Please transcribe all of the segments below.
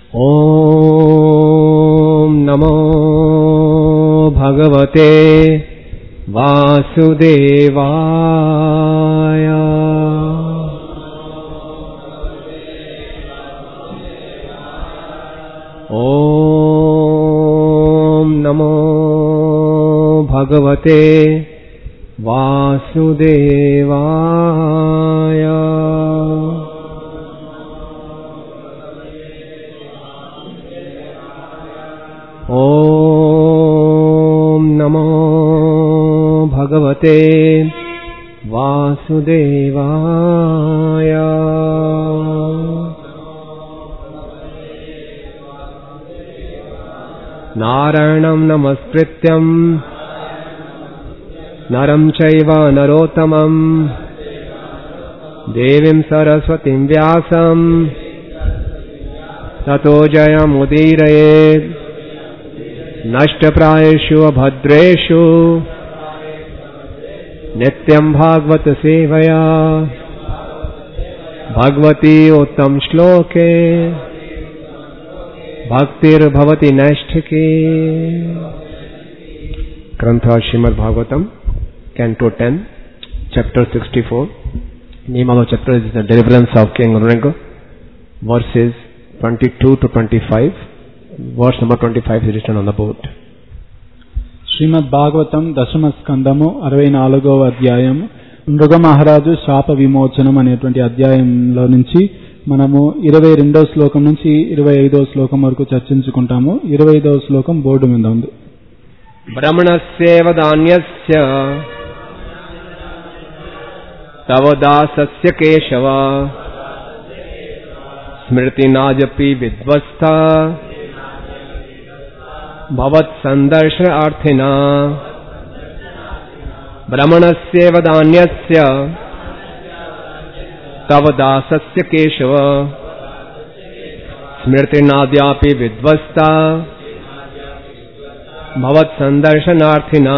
Om Namo Bhagavate Vasudevaya. Om Namo Bhagavate Vasudevaya. Om Namo Bhagavate Vasudevaya. Narayanam namaskrityam naram chaiva narottamam devim saraswatim vyasam tato jayam udirayet नष्टप्रायेषु अभद्रेषु नित्यं भागवत सेवया भगवती उत्तम श्लोके भक्तिर्भवति नैष्ठिकी. ग्रंथ Shrimad Bhagavatam, Canto 10, Chapter 64. Name of the chapter is the Deliverance of King Nrig, verses 22 to 25. Verse number 25 is written on the board. శ్రీమద్ భాగవతం దశమ స్కందము 64వ అధ్యాయం నృగ మహారాజు శాప విమోచనం అనేటువంటి అధ్యాయంలో నుంచి మనము 22వ శ్లోకం నుంచి 25వ శ్లోకం వరకు చర్చించుకుంటాము. 25వ శ్లోకం బోర్డు మీద ఉంది. బ్రహ్మణస్యేవ దాన్యస్య తవ దాసస్య కేశవ స్మృతి నాజపి విద్వస్త भवत् संदर्शनार्थिना. ब्रह्मणस्यैव दान्यस्य तव दासस्य केशव स्मृतिनाद्यापि विद्वस्ता भवत् संदर्शनार्थिना.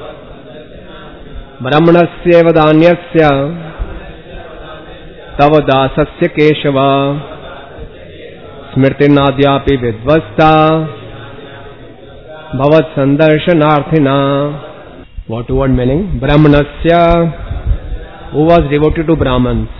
ब्रह्मणस्यैव दान्यस्य तव दासस्य केशव स्मृतिनाद्यापि विद्वस्ता भवत् संदर्शनार्थिना. What word meaning? Brahmanasya, who was devoted to Brahmans.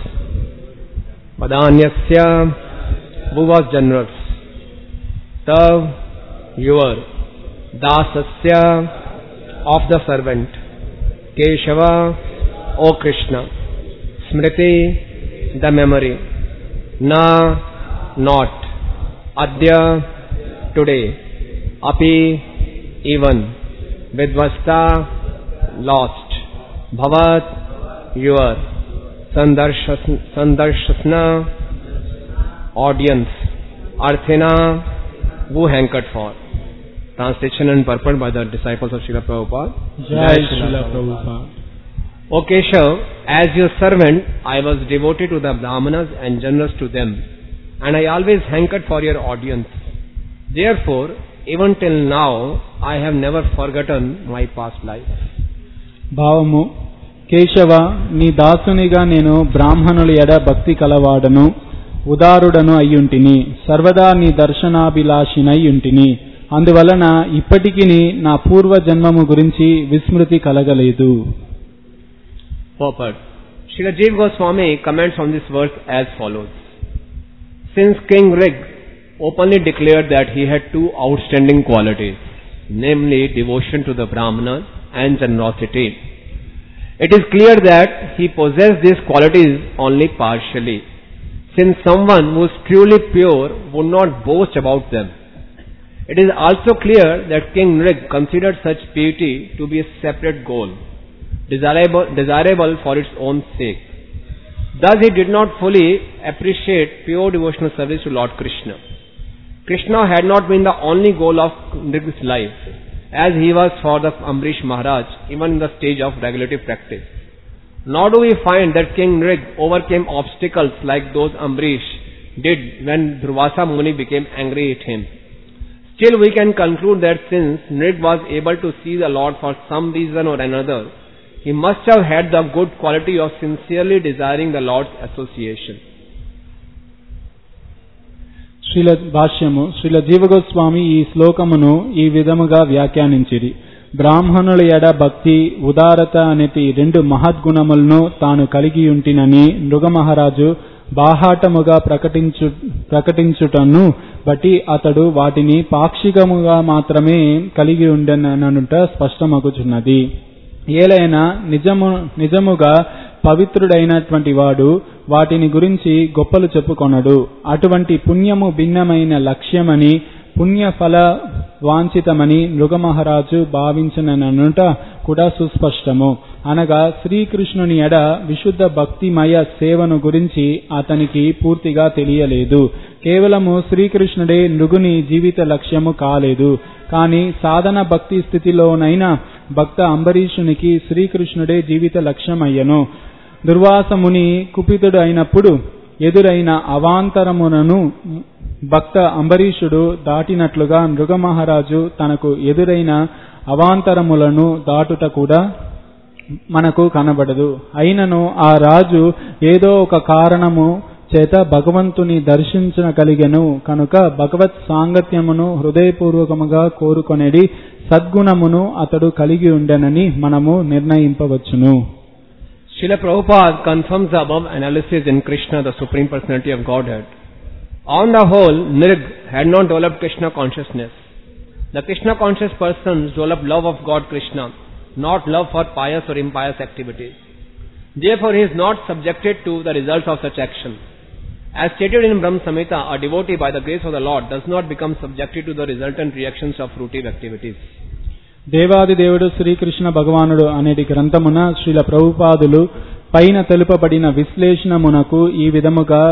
Vadanyasya, who was generous. Tav, your. Dasasya, of the servant. Keshava, O Krishna. Smriti, the memory. Na, not. Adya, today. Api, even. Vidvasta, lost. Bhavat, your. Sandarshasna, audience. Arthina, who hankered for. Translation and purport by the disciples of Srila Prabhupada. Jai Srila Prabhupada. O Keshav, as your servant, I was devoted to the Brahmanas and generous to them, and I always hankered for your audience. Therefore, even till now, I have never forgotten my past life. భావము, కేశవ, నీ దాసునిగా నేను బ్రాహ్మణుల ఎడ భక్తి కలవాడను, ఉదారుడను అయ్యుంటిని, సర్వదా నీ దర్శనాభిలాషినయ్యుంటిని. అందువలన ఇప్పటికి నా పూర్వ జన్మము గురించి విస్మృతి కలగలేదు. Purport. Srila Jiva Goswami comments on this verse as follows. Since King Rig openly declared that he had two outstanding qualities, namely devotion to the Brahmanas and generosity, it is clear that he possessed these qualities only partially, since someone who is truly pure would not boast about them. It is also clear that King Rig considered such piety to be a separate goal, desirable for its own sake. Thus he did not fully appreciate pure devotional service to Lord Krishna. Krishna had not been the only goal of Nrig's life, as he was for the Ambrish Maharaj, even in the stage of regulative practice. Nor do we find that King Nrig overcame obstacles like those Ambrish did when Durvasa Muni became angry at him. Still we can conclude that since Nrig was able to see the Lord for some reason or another, he must have had the good quality of sincerely desiring the Lord's association. భాష్యము శ్రీల జీవగోస్వామి ఈ శ్లోకమును ఈ విధముగా వ్యాఖ్యానించిరి. బ్రాహ్మణుల ఎడ భక్తి ఉదారత అనేటి 2 మహద్గుణములను తాను కలిగి ఉంటినని నృగమహారాజు బాహాటముగా ప్రకటించుటను బట్టి అతడు వాటిని పాక్షికముగా మాత్రమే కలిగి ఉండననుట స్పష్టమగుచున్నది. ఏలైనా నిజముగా పవిత్రుడైనటువంటి వాడు వాటిని గురించి గొప్పలు చెప్పుకొనడు. అటువంటి పుణ్యము భిన్నమైన లక్ష్యమని పుణ్యఫల వాంఛితమని నృగమహారాజు భావించననుట కూడా సుస్పష్టము. అనగా శ్రీకృష్ణుని ఎడ విశుద్ధ భక్తిమయ సేవను గురించి అతనికి పూర్తిగా తెలియలేదు. కేవలము శ్రీకృష్ణుడే నృగుని జీవిత లక్ష్యము కాలేదు. కానీ సాధన భక్తి స్థితిలోనైనా భక్త అంబరీషునికి శ్రీకృష్ణుడే జీవిత లక్ష్యమయ్యను. దుర్వాసముని కుపితుడు అయినప్పుడు ఎదురైన అవాంతరములను భక్త అంబరీషుడు దాటినట్లుగా నృగమహారాజు తనకు ఎదురైన అవాంతరములను దాటుట కూడా మనకు కనబడదు. అయినను ఆ రాజు ఏదో ఒక కారణము చేత భగవంతుని దర్శించగలిగెను కనుక భగవత్ సాంగత్యమును హృదయపూర్వకముగా కోరుకొనేది సద్గుణమును అతడు కలిగి ఉండెనని మనము నిర్ణయింపవచ్చును. Srila Prabhupada confirms the above analysis in Krishna, the Supreme Personality of Godhead. On the whole, Nrig had not developed Krishna consciousness. The Krishna conscious persons develop love of God Krishna, not love for pious or impious activities. Therefore, he is not subjected to the results of such action. As stated in Brahma Samhita, a devotee by the grace of the Lord does not become subjected to the resultant reactions of fruitive activities. దేవాది దేవుడు శ్రీకృష్ణ భగవానుడు అనేటి గ్రంథమున శ్రీల ప్రభుపాదులు పైన తెలుపబడిన విశ్లేషణమునకు ఈ విధముగా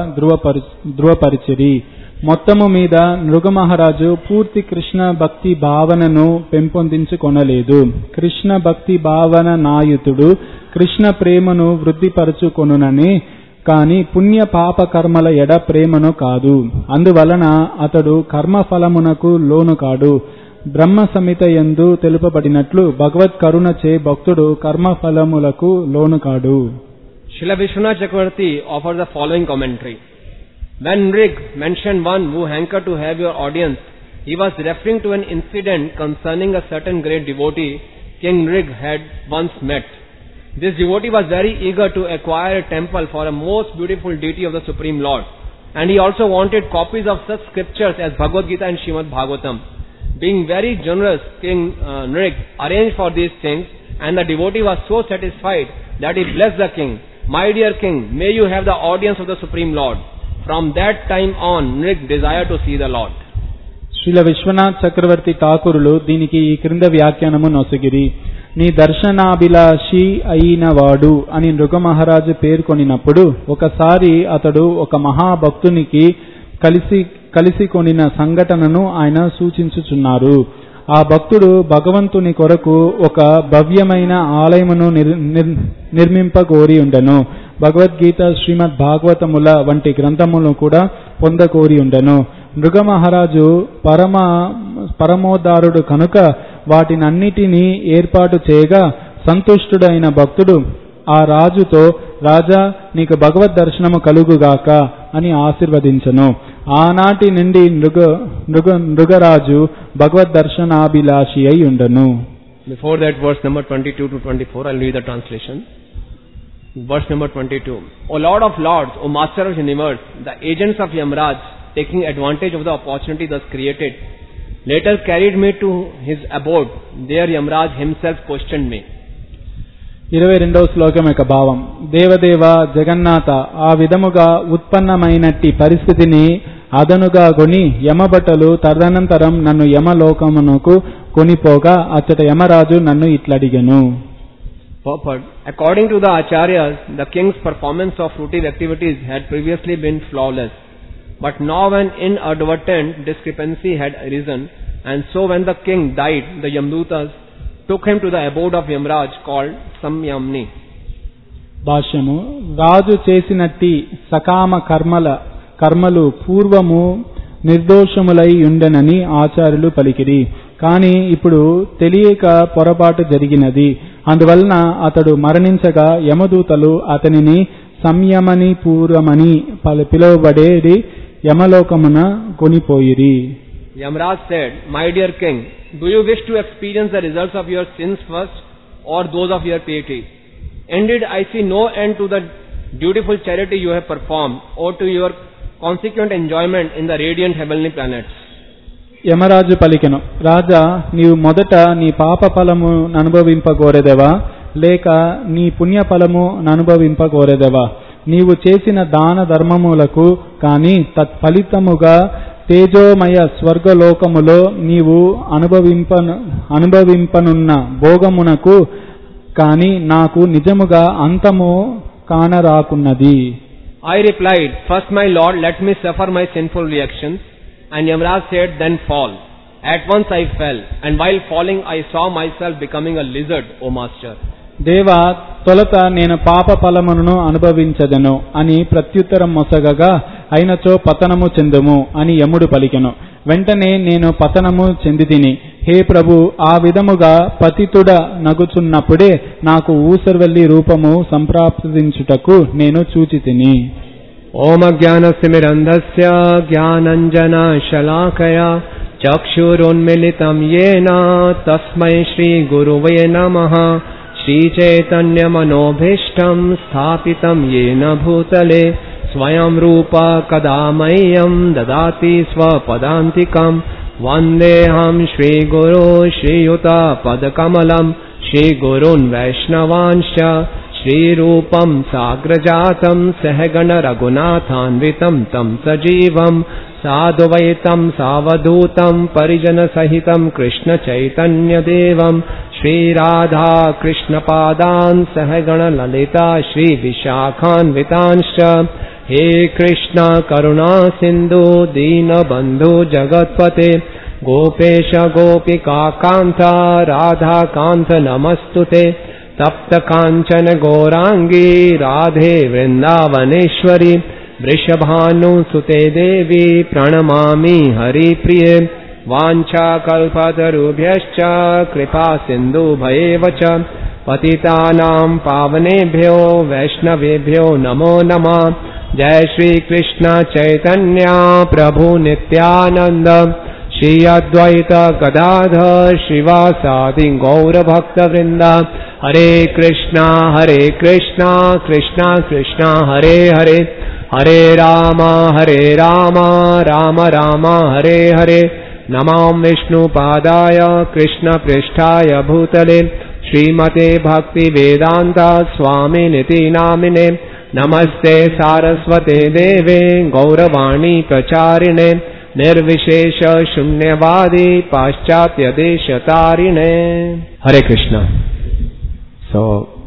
ధృవపరిచిరి. మొత్తము మీద నృగమహారాజు పూర్తి కృష్ణ భక్తి భావనను పెంపొందించుకొనలేదు. కృష్ణ భక్తి భావన నాయుతుడు కృష్ణ ప్రేమను వృద్ధిపరచుకొనునని కాని పుణ్య పాప కర్మల ఎడ ప్రేమను కాదు. అందువలన అతడు కర్మఫలమునకు లోను కాడు. బ్రహ్మ సంహిత యందు తెలుపబడినట్లు భగవత్ కరుణచే భక్తుడు కర్మఫలములకు లోను కాడు. Srila Vishwanath Chakravarti offers the following commentary. When Nrig mentioned one who hankered to have your audience, he was referring to an incident concerning a certain great devotee King Nrig had once met. This devotee was very eager to acquire a temple for a most beautiful deity of the Supreme Lord, and he also wanted copies of such scriptures as Bhagavad Gita and Srimad Bhagavatam. Being very generous, King Nrig arranged for these things, and the devotee was so satisfied that he blessed the king. My dear king, may you have the audience of the Supreme Lord. From that time on, Nrig desired to see the Lord. Srila Vishwanath చక్రవర్తి ఠాకూరులు దీనికి ఈ క్రింద వ్యాఖ్యానము నొసగిరి. నీ దర్శనాభిలాషి అయిన వాడు అని నృగమహారాజు పేర్కొనినప్పుడు ఒకసారి అతడు ఒక మహాభక్తునికి కలిసి కొనిన సంఘటనను ఆయన సూచించుచున్నారు. ఆ భక్తుడు భగవంతుని కొరకు ఒక భవ్యమైన ఆలయమును నిర్మింపగోరి ఉండెను. భగవద్గీత శ్రీమద్ భాగవతముల వంటి గ్రంథములను కూడా పొందకోరి ఉండెను. నృగమహారాజు పరమోదారుడు కనుక వాటినన్నిటినీ ఏర్పాటు చేయగా సంతుష్టుడైన భక్తుడు ఆ రాజుతో, రాజా నీకు భగవద్ దర్శనము కలుగుగాక అని ఆశీర్వదించెను. ఆనాటి నుండి నృగరాజు భగవద్ దర్శనాభిలాషి అయి ఉండెను. Before that, verse number 22 to 24, I'll read the translation. Verse number 22. O Lord of Lords, O Master of Universe, the agents of Yamraj, taking advantage of the opportunity thus created, later carried me to his abode. There Yamraj himself questioned me. 22వ శ్లోకం యొక్క భావం. దేవదేవ జగన్నాథ, ఆ విధముగా ఉత్పన్నమైనట్టి పరిస్థితిని అదనుగా కొని యమభటులు తదనంతరం నన్ను యమలోకమునకు కొనిపోగా అచ్చట యమరాజు నన్ను ఇట్లడిగెను. Purport. According to the Acharyas, the king's performance of fruitive activities had previously been flawless. But now an inadvertent discrepancy had arisen, and so when the king died, the Yamdutas took him to the abode of Yamraj called Samyamni. భాష్యము. రాజు చేసినట్టి సకామ కర్మలు పూర్వము నిర్దోషములై ఉండెనని ఆచార్యులు పలికిరి. కాని ఇప్పుడు తెలియక పొరపాటు జరిగినది. అందువలన అతడు మరణించగా యమదూతలు అతనిని సంయమని పూర్వమని పిలువబడేది యమలోకమున కొనిపోయిరి. Yamraj said, "My dear king, do you wish to experience the results of your sins first or those of your piety? Indeed, I see no end to the dutiful charity you have performed or to your consequent enjoyment in the radiant heavenly planets." Yamaraju పలికెను, రాజా, నీవు మొదట నీ పాప ఫలము అనుభవింపగోరెదవా లేక నీ పుణ్య ఫలము అనుభవింపగోరెదవా? నీవు చేసిన దాన ధర్మములకు కాని తత్ఫలితముగా తేజోమయ స్వర్గలోకములో నీవు అనుభవింపనున్న భోగమునకు కాని నాకు నిజముగా అంతము కానరాకున్నది. I replied, "First, my lord, let me suffer my sinful reactions." And Yamraj said, "Then fall." At once I fell, and while falling I saw myself becoming a lizard, O master. దేవా, తొలత నేను పాప ఫలమును అనుభవించదను అని ప్రత్యుత్తరం మొసగగా, అయినచో పతనము చెందుము అని యముడు పలికెను. వెంటనే నేను పతనము చెందితిని. హే ప్రభు, ఆ విధముగా పతితుడ నగుచున్నప్పుడే నాకు ఊసర్వెల్లి రూపము సంప్రాప్తించుటకు నేను చూచితిని. ఓం అజ్ఞానస్తిమిరంధస్య జ్ఞానంజనశలాకయా చక్షురున్మిళితం యేన తస్మై శ్రీ గురువే నమః. శ్రీచైతన్యమనోభీష్టం స్థాపితం యేన భూతలే స్వయం రూప కదా మह्यं దదాతి స్వపదాంతికం. వందేహం శ్రీగురో శ్రీయుతపదకమలం శ్రీగురున్ వైష్ణవాంశ్చ శ్రీరూపం సాగ్రజాతం సహగణ రఘునాథాన్వితం తం సజీవం సాధువైతం సావధూతం పరిజన సహితం కృష్ణ చైతన్యదేవం శ్రీరాధా కృష్ణపాదాన్ సహగణ లలితా శ్రీ విశాఖాన్వితాంశ్చ. హే కృష్ణ కరుణా సింధు దీనబంధు జగత్పతే గోపేశ గోపికాకాంత రాధాకాంత నమస్తుతే. తప్త కాంచన గౌరాంగీ రాధే వృందావనేశ్వరి వృషభానుసుతే దేవి ప్రణమామి హరిప్రియే. వాంఛాకల్పతరుభ్యశ్చ కృపా సింధుభయేవ చ పతితానాం పావనేభ్యో వైష్ణవేభ్యో నమో నమః. జయ శ్రీ కృష్ణ చైతన్య ప్రభు నిత్యానంద శ్రీ అద్వైత గదాధర్ శ్రీవాసాది గౌరభక్తవృంద. హరే కృష్ణ కృష్ణ కృష్ణ హరే హరే, హరే రామ రామ రామ హరే హరే. నమాం విష్ణుపాదాయ కృష్ణ పృష్ఠాయ భూతలే శ్రీమతే భక్తి వేదాంత స్వామినితి నామినే. నమస్తే సారస్వతే దేవే గౌరవాణి ప్రచారిణే నిర్విశేష శూన్యవాది పాశ్చాత్య దేశతారిణే. Hare Krishna. So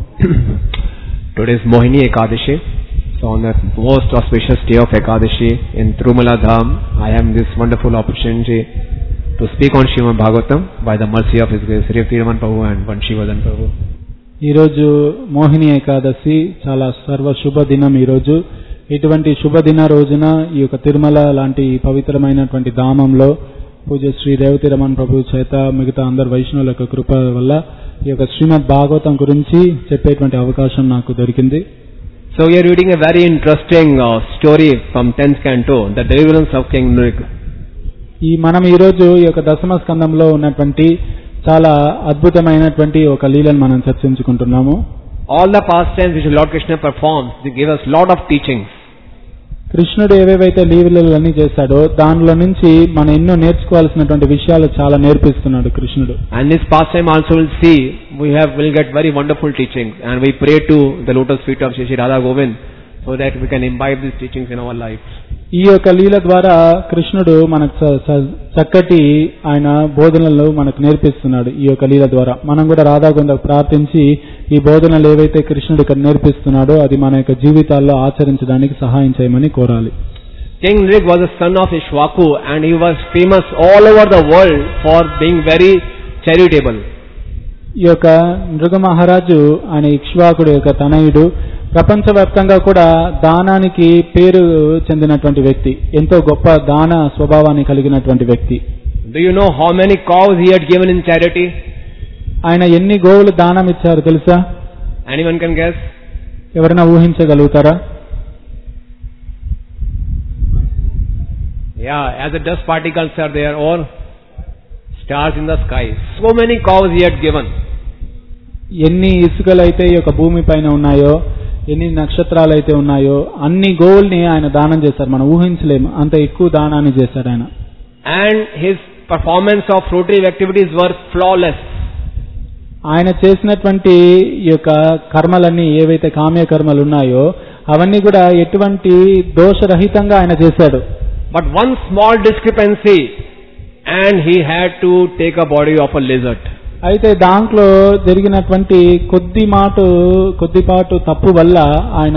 today is Mohini Ekadashi. So on the most auspicious day of Ekadashi in Tirumala Dham, I am this wonderful opportunity to speak on Srimad Bhagavatam by the mercy of His Grace Sri Tiruman Prabhu and Vanshivardhan Prabhu. ఈరోజు మోహిని ఏకాదశి, చాలా సర్వ శుభ దినం. ఈరోజు ఇటువంటి శుభదిన రోజున ఈ యొక్క తిరుమల లాంటి పవిత్రమైనటువంటి ధామంలో పూజ్య శ్రీ రేవతి రమణ ప్రభు చేత మిగతా అందరు వైష్ణవుల యొక్క కృప వల్ల ఈ యొక్క శ్రీమద్ భాగవతం గురించి చెప్పేటువంటి అవకాశం నాకు దొరికింది. So we are reading a very interesting story from 10th canto, the deliverance of King Nrig. మనం ఈరోజు ఈ యొక్క దశమ స్కందంలో ఉన్నటువంటి చాలా అద్భుతమైనటువంటి ఒక లీలను మనం చర్చించుకుంటున్నాము. All the pastimes which Lord Krishna performs, they give us lot of teachings. కృష్ణుడు ఏవేవైతే లీలలన్నీ చేశాడో దానిలో నుంచి మనం ఎన్నో నేర్చుకోవాల్సినటువంటి విషయాలు చాలా నేర్పిస్తున్నాడు కృష్ణుడు. And this pastime also will see will get very wonderful teachings, and we pray to the lotus feet of Shri Radha Govind so that we can imbibe these teachings in our lives. ఈ యొక్క లీల ద్వారా కృష్ణుడు మనకు చక్కటి ఆయన బోధనలు మనకు నేర్పిస్తున్నాడు. ఈ యొక్క లీల ద్వారా మనం కూడా రాధాగోవిందకు ప్రార్థించి ఈ బోధనలు ఏవైతే కృష్ణుడు ఇక్కడ నేర్పిస్తున్నాడో అది మన యొక్క జీవితాల్లో ఆచరించడానికి సహాయం చేయమని కోరాలి. King Nrig was a son of Ishwaku, and he was famous all over the world for being very charitable. ఈ యొక్క నృగ మహారాజు ఆయన ఇక్ష్వాకుడు యొక్క తనయుడు, ప్రపంచవ్యాప్తంగా కూడా దానానికి పేరు చెందినటువంటి వ్యక్తి, ఎంతో గొప్ప దాన స్వభావాన్ని కలిగినటువంటి వ్యక్తి. Do you know how many cows he had given in charity? ఆయన ఎన్ని గోవులు దానం ఇచ్చారు తెలుసా? Anyone can guess? ఎవరైనా ఊహించగలుగుతారా? Yeah, as the dust particles are there or stars in the sky. So many cows he had given. ఎన్ని ఇసుకలైతే ఈ యొక్క భూమి పైన ఉన్నాయో, ఎన్ని నక్షత్రాలు అయితే ఉన్నాయో అన్ని గోవుల్ని ఆయన దానం చేశారు. మనం ఊహించలేము, అంత ఎక్కువ దానాన్ని చేశారు ఆయన. And his performance of fruitive activities were flawless. ఆయన చేసినటువంటి ఈ యొక్క కర్మలన్నీ ఏవైతే కామ్య కర్మలు ఉన్నాయో అవన్నీ కూడా ఎటువంటి దోషరహితంగా ఆయన చేశాడు. But one small discrepancy and he had to take a body of a lizard. అయితే దాంట్లో జరిగినటువంటి కొద్దిపాటు తప్పు వల్ల ఆయన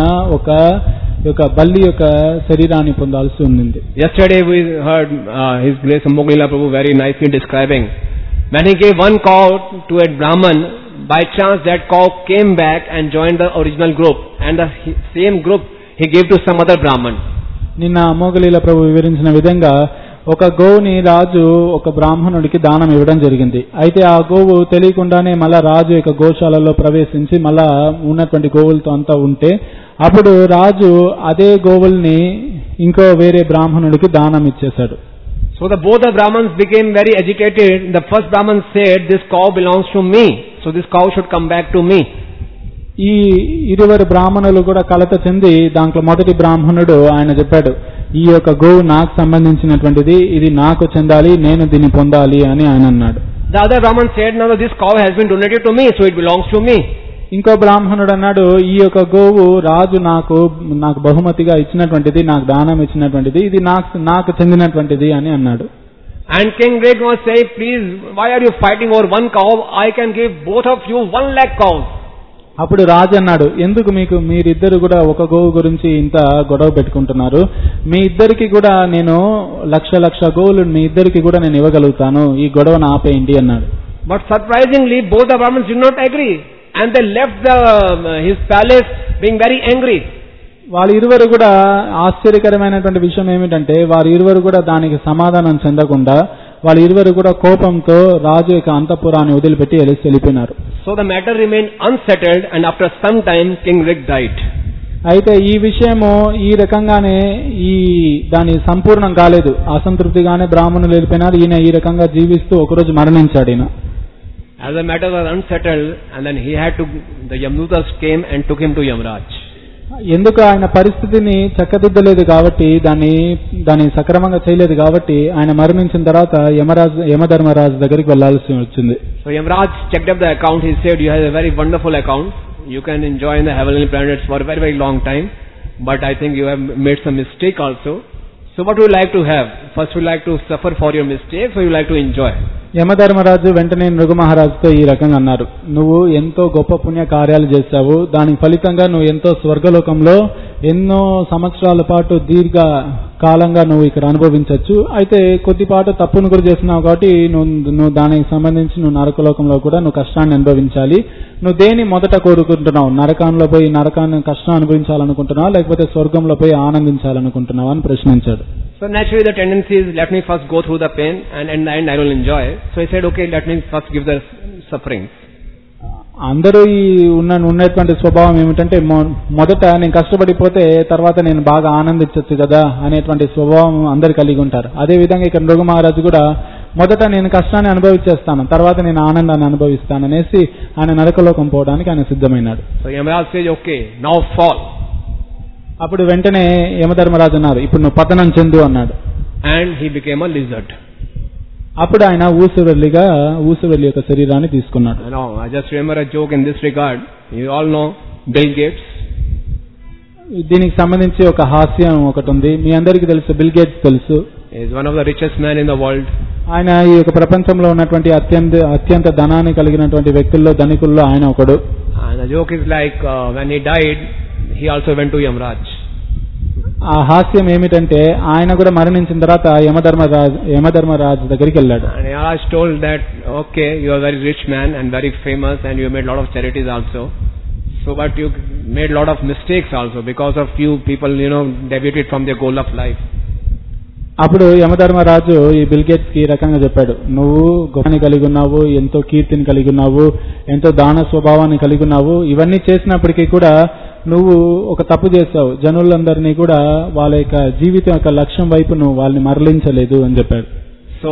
ఒక బల్లి యొక్క శరీరాన్ని పొందాల్సి ఉంది. Yesterday we heard His Grace Moglila Prabhu very nicely describing when he gave one cow to a Brahman, by chance that cow came back and joined the original group, and the same group he gave to some other Brahman. నిన్న మోగలీల ప్రభు వివరించిన విధంగా ఒక గోవుని రాజు ఒక బ్రాహ్మణుడికి దానం ఇవ్వడం జరిగింది. అయితే ఆ గోవు తెలియకుండానే మళ్ళా రాజు యొక్క గోశాలలో ప్రవేశించి మళ్ళా ఉన్నటువంటి గోవులతో అంతా ఉంటే అప్పుడు రాజు అదే గోవుల్ని ఇంకో వేరే బ్రాహ్మణుడికి దానం ఇచ్చేశాడు. So both the Brahmins became very agitated. The first Brahman said, "This cow belongs to me, so this cow should come back to me." ఈ ఇరువురు బ్రాహ్మణులు కూడా కలత చెంది దాంట్లో మొదటి బ్రాహ్మణుడు ఆయన చెప్పాడు, ఈ యొక్క గోవు నాకు సంబంధించినటువంటిది, ఇది నాకు చెందాలి, నేను దీన్ని పొందాలి అని ఆయన అన్నాడు. The other Brahman said, "No, this cow has been donated to me, so it belongs to me." ఇంకో బ్రాహ్మణుడు అన్నాడు, ఈ యొక్క గోవు రాజు నాకు బహుమతిగా ఇచ్చినటువంటిది, నాకు దానం ఇచ్చినటువంటిది, ఇది నాకు చెందినటువంటిది అని అన్నాడు. And King Rig was saying, "Please, why are you fighting over one cow? I can give both of you 1 lakh cows." అప్పుడు రాజు అన్నాడు, ఎందుకు మీరిద్దరు కూడా ఒక గోవు గురించి ఇంత గొడవ పెట్టుకుంటున్నారు? మీ ఇద్దరికి కూడా నేను లక్ష గోవులు మీ ఇద్దరికి కూడా నేను ఇవ్వగలుగుతాను, ఈ గొడవను ఆపేయండి అన్నాడు. But surprisingly, both the Brahmins did not agree, and they left his palace being very angry. వాళ్ళ ఇరువురు కూడా ఆశ్చర్యకరమైనటువంటి విషయం ఏమిటంటే వారి ఇరువురు కూడా దానికి సమాధానం చెందకుండా వాళ్ళ ఇరువురు కూడా కోపంతో రాజు యొక్క అంతఃపురాన్ని వదిలిపెట్టి వెళ్ళిపోయినారు. So the matter remained unsettled, and after some time King Rig died. అయితే ఈ విషయము ఈ రకంగానే దాని సంపూర్ణం కాలేదు, అసంతృప్తిగానే బ్రాహ్మణులు వెళ్ళిపోయినారు. ఈయన ఈ రకంగా జీవిస్తూ ఒకరోజు మరణించాడు. ఈయన as the matter was unsettled, and then the Yamdutas came and took him to Yamraj. ఎందుకు ఆయన పరిస్థితిని చక్కదిద్దలేదు కాబట్టి దాన్ని సక్రమంగా చేయలేదు కాబట్టి ఆయన మరణించిన తర్వాత యమధర్మరాజు దగ్గరికి వెళ్లాల్సి వచ్చింది. So Yamraj checked up the account. He said, "You have a very wonderful account. You can enjoy in the heavenly planets for a very, very long time. But I think you have made some mistake also. So what would you like to have? First, would you like to suffer for your mistakes, or you like to enjoy?" Yamadharmaraju వెంటనే నృగమహారాజుతో ఈ రకంగా అన్నారు, నువ్వు ఎంతో గొప్ప పుణ్య కార్యాలు చేశావు, దానికి ఫలితంగా నువ్వు ఎంతో స్వర్గలోకంలో ఎన్నో సంవత్సరాల పాటు దీర్ఘ కాలంగా నువ్వు ఇక్కడ అనుభవించవచ్చు. అయితే కొద్దిపాటు తప్పును కూడా చేస్తున్నావు కాబట్టి నువ్వు దానికి సంబంధించి నువ్వు నరకలోకంలో కూడా నువ్వు కష్టాన్ని అనుభవించాలి. నువ్వు దేని మొదట కోరుకుంటున్నావు? నరకంలో పోయి నరకాన్ని కష్టం అనుభవించాలనుకుంటున్నావా, లేకపోతే స్వర్గంలో పోయి ఆనందించాలనుకుంటున్నావా అని ప్రశ్నించాడు. So naturally the tendency is, let me first go through the pain, and in the end I will enjoy. So he said, okay, let me first give the suffering. అందరూ ఉన్నటువంటి స్వభావం ఏమిటంటే మొదట నేను కష్టపడిపోతే తర్వాత నేను బాగా ఆనందించవచ్చు కదా అనేటువంటి స్వభావం అందరు కలిగి ఉంటారు. అదే విధంగా ఇక్కడ నృగ మహారాజు కూడా మొదట నేను కష్టాన్ని అనుభవించేస్తాను, తర్వాత నేను ఆనందాన్ని అనుభవిస్తాను అనేసి ఆయన నరకలోకం పోవడానికి ఆయన సిద్ధమైనాడు. So Yamraj says, okay, now fall. అప్పుడు వెంటనే యమధర్మరాజు అన్నారు, ఇప్పుడు నువ్వు పతనం చెందు అన్నాడు. And he became a lizard. అప్పుడు ఆయన ఊసవెల్లి యొక్క శరీరాన్ని తీసుకున్నాడు. I just remember a joke in this regard. You all know Bill Gates. దీనికి సంబంధించి ఒక హాస్యం ఒకటి ఉంది. మీ అందరికీ తెలుసు, బిల్ గేట్స్ తెలుసు. He is one of the richest men in the world. ఆయన ఈ యొక్క ప్రపంచంలో ఉన్నటువంటి అత్యంత ధనాన్ని కలిగినటువంటి వ్యక్తుల్లో ధనికుల్లో ఆయన ఒకడు. And the joke is like when he died, he also went to Yamraj. ఆ హాస్యం ఏమిటంటే ఆయన కూడా మరణించిన తర్వాత యమధర్మరాజు దగ్గరికి వెళ్ళాడు. And Yamraj told that, okay, you are a very rich man and very famous, and you made a lot of charities also. So but you made a lot of mistakes also, because of few people, deviated from their goal of life. అప్పుడు యమధర్మరాజు ఈ bill gates కి రకంగా చెప్పాడు, నువ్వు గొప్పని కలిగి ఉన్నావు, ఎంతో కీర్తిని కలిగి ఉన్నావు, ఎంతో దాన స్వభావాన్ని కలిగి ఉన్నావు, ఇవన్నీ చేసినప్పటికీ కూడా నువ్వు ఒక తప్పు చేశావు, జనులందరినీ కూడా వాళ్ళ యొక్క జీవితం యొక్క లక్ష్యం వైపు నువ్వు వాళ్ళని మరలించలేదు అని చెప్పాడు. So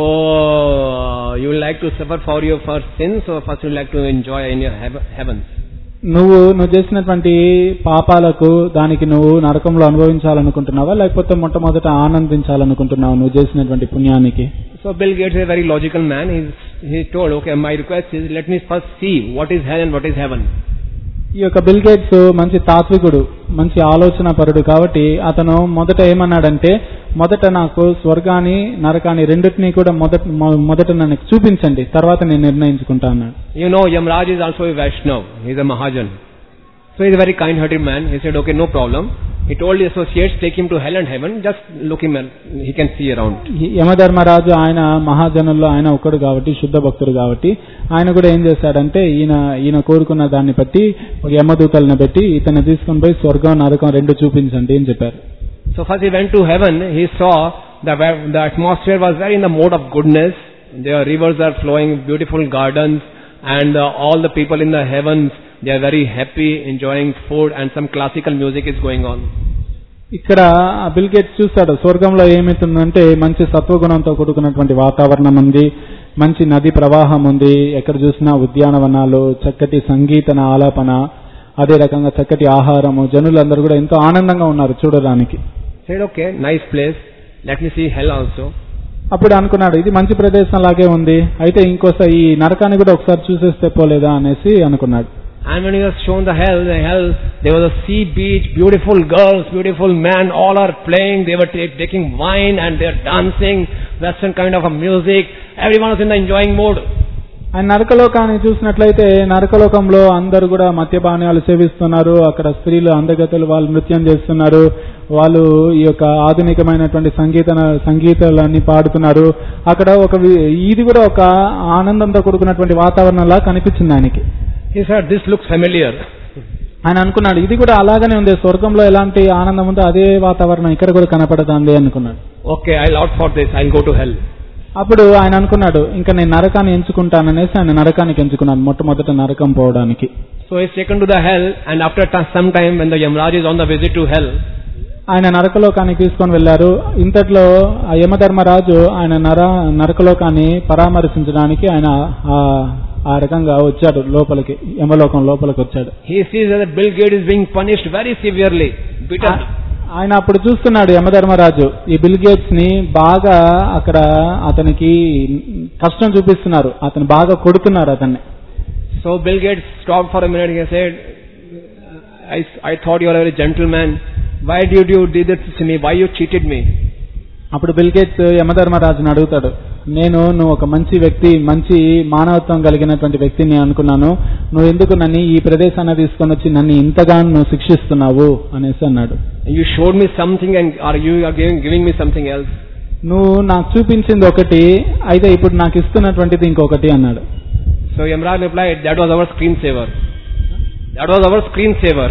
you would like to suffer for your first sins, or first you would like to enjoy in your heavens? నువ్వు చేసినటువంటి పాపాలకు దానికి నువ్వు నరకంలో అనుభవించాలనుకుంటున్నావా, లేకపోతే మొట్టమొదట ఆనందించాలనుకుంటున్నావు నువ్వు చేసినటువంటి పుణ్యానికి? So Bill Gates is a very logical man. He told, okay, my request is, let me first see what is hell and what is heaven. ఈ యొక్క బిల్ గేట్స్ మంచి తాత్వికుడు, మంచి ఆలోచన పరుడు కాబట్టి అతను మొదట ఏమన్నాడంటే, మొదట నాకు స్వర్గాన్ని నరకాన్ని రెండింటినీ కూడా మొదట నన్ను చూపించండి, తర్వాత నేను నిర్ణయించుకుంటా అన్నాడు. You know, Yamraj is also a Vaishnav. He is a Mahajan. So he is a very kind-hearted man. He said, okay, no problem. He told his associates, take him to hell and heaven. Just look him, he can see around. Yamadharmaraju ఆయన మహాజనుల్లో ఆయన ఒక్కడు కాబట్టి, శుద్ధ భక్తుడు కాబట్టి ఆయన కూడా ఏం చేశాడంటే, ఈయన కోరుకున్న దాన్ని బట్టి ఒక యమదూతలను పెట్టి ఇతన్ని తీసుకొని పోయి స్వర్గం నరకం రెండు చూపించండి అని చెప్పారు. So first he went to heaven. He saw the atmosphere was very in the mode of goodness. There rivers are flowing, beautiful gardens, and all the people in the heavens, they are very happy, enjoying food, and some classical music is going on. ఇక్కడ Bill Gates చూస్తాడు, స్వర్గంలో ఏమైతుందంటే మంచి సత్వగుణంతో కూడుకున్నటువంటి వాతావరణం ఉంది, మంచి నది ప్రవాహం ఉంది, ఎక్కడ చూసినా ఉద్యానవనాలు, చక్కటి సంగీతన ఆలాపన, అదే రకంగా చక్కటి ఆహారము, జనులందరూ కూడా ఎంతో ఆనందంగా ఉన్నారు చూడడానికి. Said, okay, nice place, let me see hell also. అప్పుడు అనుకున్నాడు, ఇది మంచి ప్రదేశం లాగే ఉంది, అయితే ఇంకోసారి ఈ నరకాన్ని కూడా ఒకసారి చూసేస్తే పోలేదా అనేసి అనుకున్నాడు. And when he was shown the hell, there was a sea beach, beautiful girls, beautiful men, all are playing, they were taking wine and they are dancing, western kind of a music, everyone was in the enjoying mood. ఆయన నరకలోకాన్ని చూసినట్లయితే నరకలోకంలో అందరూ కూడా మద్యపానీయాలు సేవిస్తున్నారు, అక్కడ స్త్రీలు అందగతలు వాళ్ళు నృత్యం చేస్తున్నారు, వాళ్ళు ఈ యొక్క ఆధునికమైనటువంటి సంగీతాలన్నీ పాడుతున్నారు. అక్కడ ఇది కూడా ఒక ఆనందంతో కూడుకున్నటువంటి వాతావరణంలా కనిపించింది ఆయనకి. He said, this looks familiar. ఆయన అనుకున్నాడు, ఇది కూడా అలాగనే ఉంది, స్వర్గంలో ఎలాంటి ఆనందం ఉందో అదే వాతావరణం ఇక్కడ కూడా కనపడుతుంది అనుకున్నాడు. Okay, I'll opt for this, I'll go to hell. అప్పుడు ఆయన అనుకున్నాడు, ఇంకా నేను నరకాన్ని ఎంచుకుంటాననేసి ఆయన నరకానికి ఎంచుకున్నాను, మొట్టమొదట నరకం పోవడానికి. So he's taken to the hell, and after some time when the Yamraj is on the visit to hell, ఆయన నరకలోకానికి తీసుకొని వెళ్లారు. ఇంతట్లో ఆ యమధర్మరాజు ఆయన నరకలోకాన్ని పరామర్శించడానికి ఆయన ఆ రకంగా వచ్చాడు లోపలికి, యమలోకం లోపలికి వచ్చాడు. He sees that Bill Gates is being punished very severely, beaten. ఆయన అప్పుడు చూస్తున్నాడు యమధర్మరాజు, ఈ బిల్ గేట్స్ ని బాగా అక్కడ అతనికి కష్టం చూపిస్తున్నారు, అతను బాగా కొడుతున్నారు అతన్ని. So Bill Gates stopped for a minute. He said, I thought you are a very gentleman. Why did you do this to me? Why you cheated me? అప్పుడు బిల్ గేట్స్ యమధర్మరాజుని అడుగుతాడు, నువ్వు ఒక మంచి వ్యక్తి, మంచి మానవత్వం కలిగినటువంటి వ్యక్తిని అనుకున్నాను, నువ్వు ఎందుకు నన్ను ఈ ప్రదేశాన్ని తీసుకొని వచ్చి నన్ను ఇంతగానో నువ్వు శిక్షిస్తున్నావు అనేసి అన్నాడు. You showed me something and you are giving me something else. నువ్వు నాకు చూపించింది ఒకటి, అయితే ఇప్పుడు నాకు ఇస్తున్నటువంటిది ఇంకొకటి అన్నాడు. So Yamraj replied, that was our screensaver. That was our screensaver.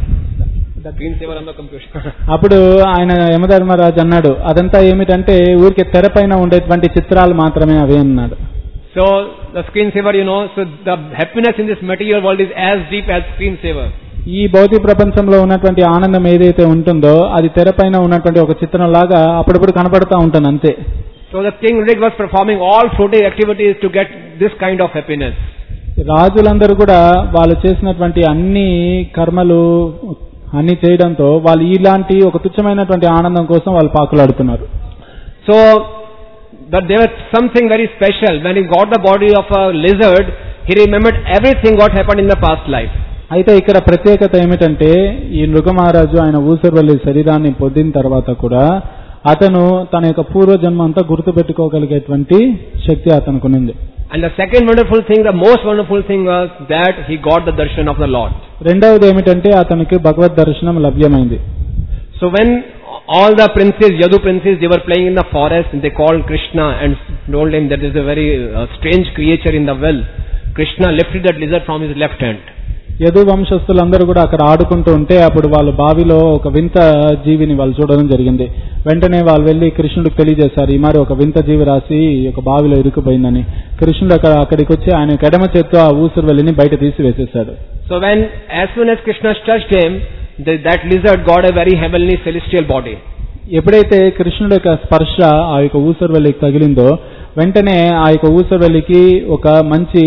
అప్పుడు ఆయన యమధర్మరాజు అన్నాడు, అదంతా ఏమిటంటే ఊరికే తెరపైన ఉండేటువంటి చిత్రాలు మాత్రమే అవి అన్నాడు. So the screensaver, so the happiness in this material world is as deep as screensaver. ఈ భౌతిక ప్రపంచంలో ఉన్నటువంటి ఆనందం ఏదైతే ఉంటుందో అది తెరపైన ఉన్నటువంటి ఒక చిత్రం లాగా అప్పుడప్పుడు కనపడుతూ ఉంటుంది అంతే. So the king Rig was performing all fruitive activities to get this kind of happiness. రాజులందరూ కూడా వాళ్ళు చేసినటువంటి అన్ని కర్మలు అన్ని చేయడంతో వాళ్ళు ఇలాంటి ఒక తుచ్చమైనటువంటి ఆనందం కోసం వాళ్ళు పాకులాడుతున్నారు. So but there was something very special. When he got the body of a lizard, he remembered everything what happened in the past life. అయితే ఇక్కడ ప్రత్యేకత ఏమిటంటే ఈ నృగమహారాజు ఆయన ఊసరవల్లి శరీరాన్ని పొందిన తర్వాత కూడా అతను తన యొక్క పూర్వజన్మ అంతా గుర్తుపెట్టుకోగలిగేటువంటి శక్తి అతనికి ఉంది. And the second wonderful thing, the most wonderful thing was that he got the darshan of the Lord. రెండవది ఏమిటంటే అతనికి భగవద్ దర్శనం లభ్యమైంది. So when all the princes, Yadu princes, they were playing in the forest, and they called Krishna and told him that there is a very strange creature in the well. Krishna lifted that lizard from his left hand. Yadu వంశస్థులందరూ కూడా అక్కడ ఆడుకుంటూ ఉంటే అప్పుడు వాళ్ళు బావిలో ఒక వింత జీవిని వాళ్ళు చూడడం జరిగింది. వెంటనే వాళ్ళు వెళ్లి కృష్ణుడికి తెలియజేశారు, ఈ మరి ఒక వింత జీవి రాసి ఒక బావిలో ఇరుక్కుపోయిందని. కృష్ణుడు అక్కడికి వచ్చి ఆయన ఎడమ చేత్తో ఆ ఊసరవెల్లిని బయట తీసి వేసేశాడు. So as soon as Krishna touched him, that lizard got a very heavenly celestial body. ఎప్పుడైతే కృష్ణుడి యొక్క స్పర్శ ఆ యొక్క ఊసరవెల్లికి తగిలిందో వెంటనే ఆ యొక్క ఊసరవెల్లికి ఒక మంచి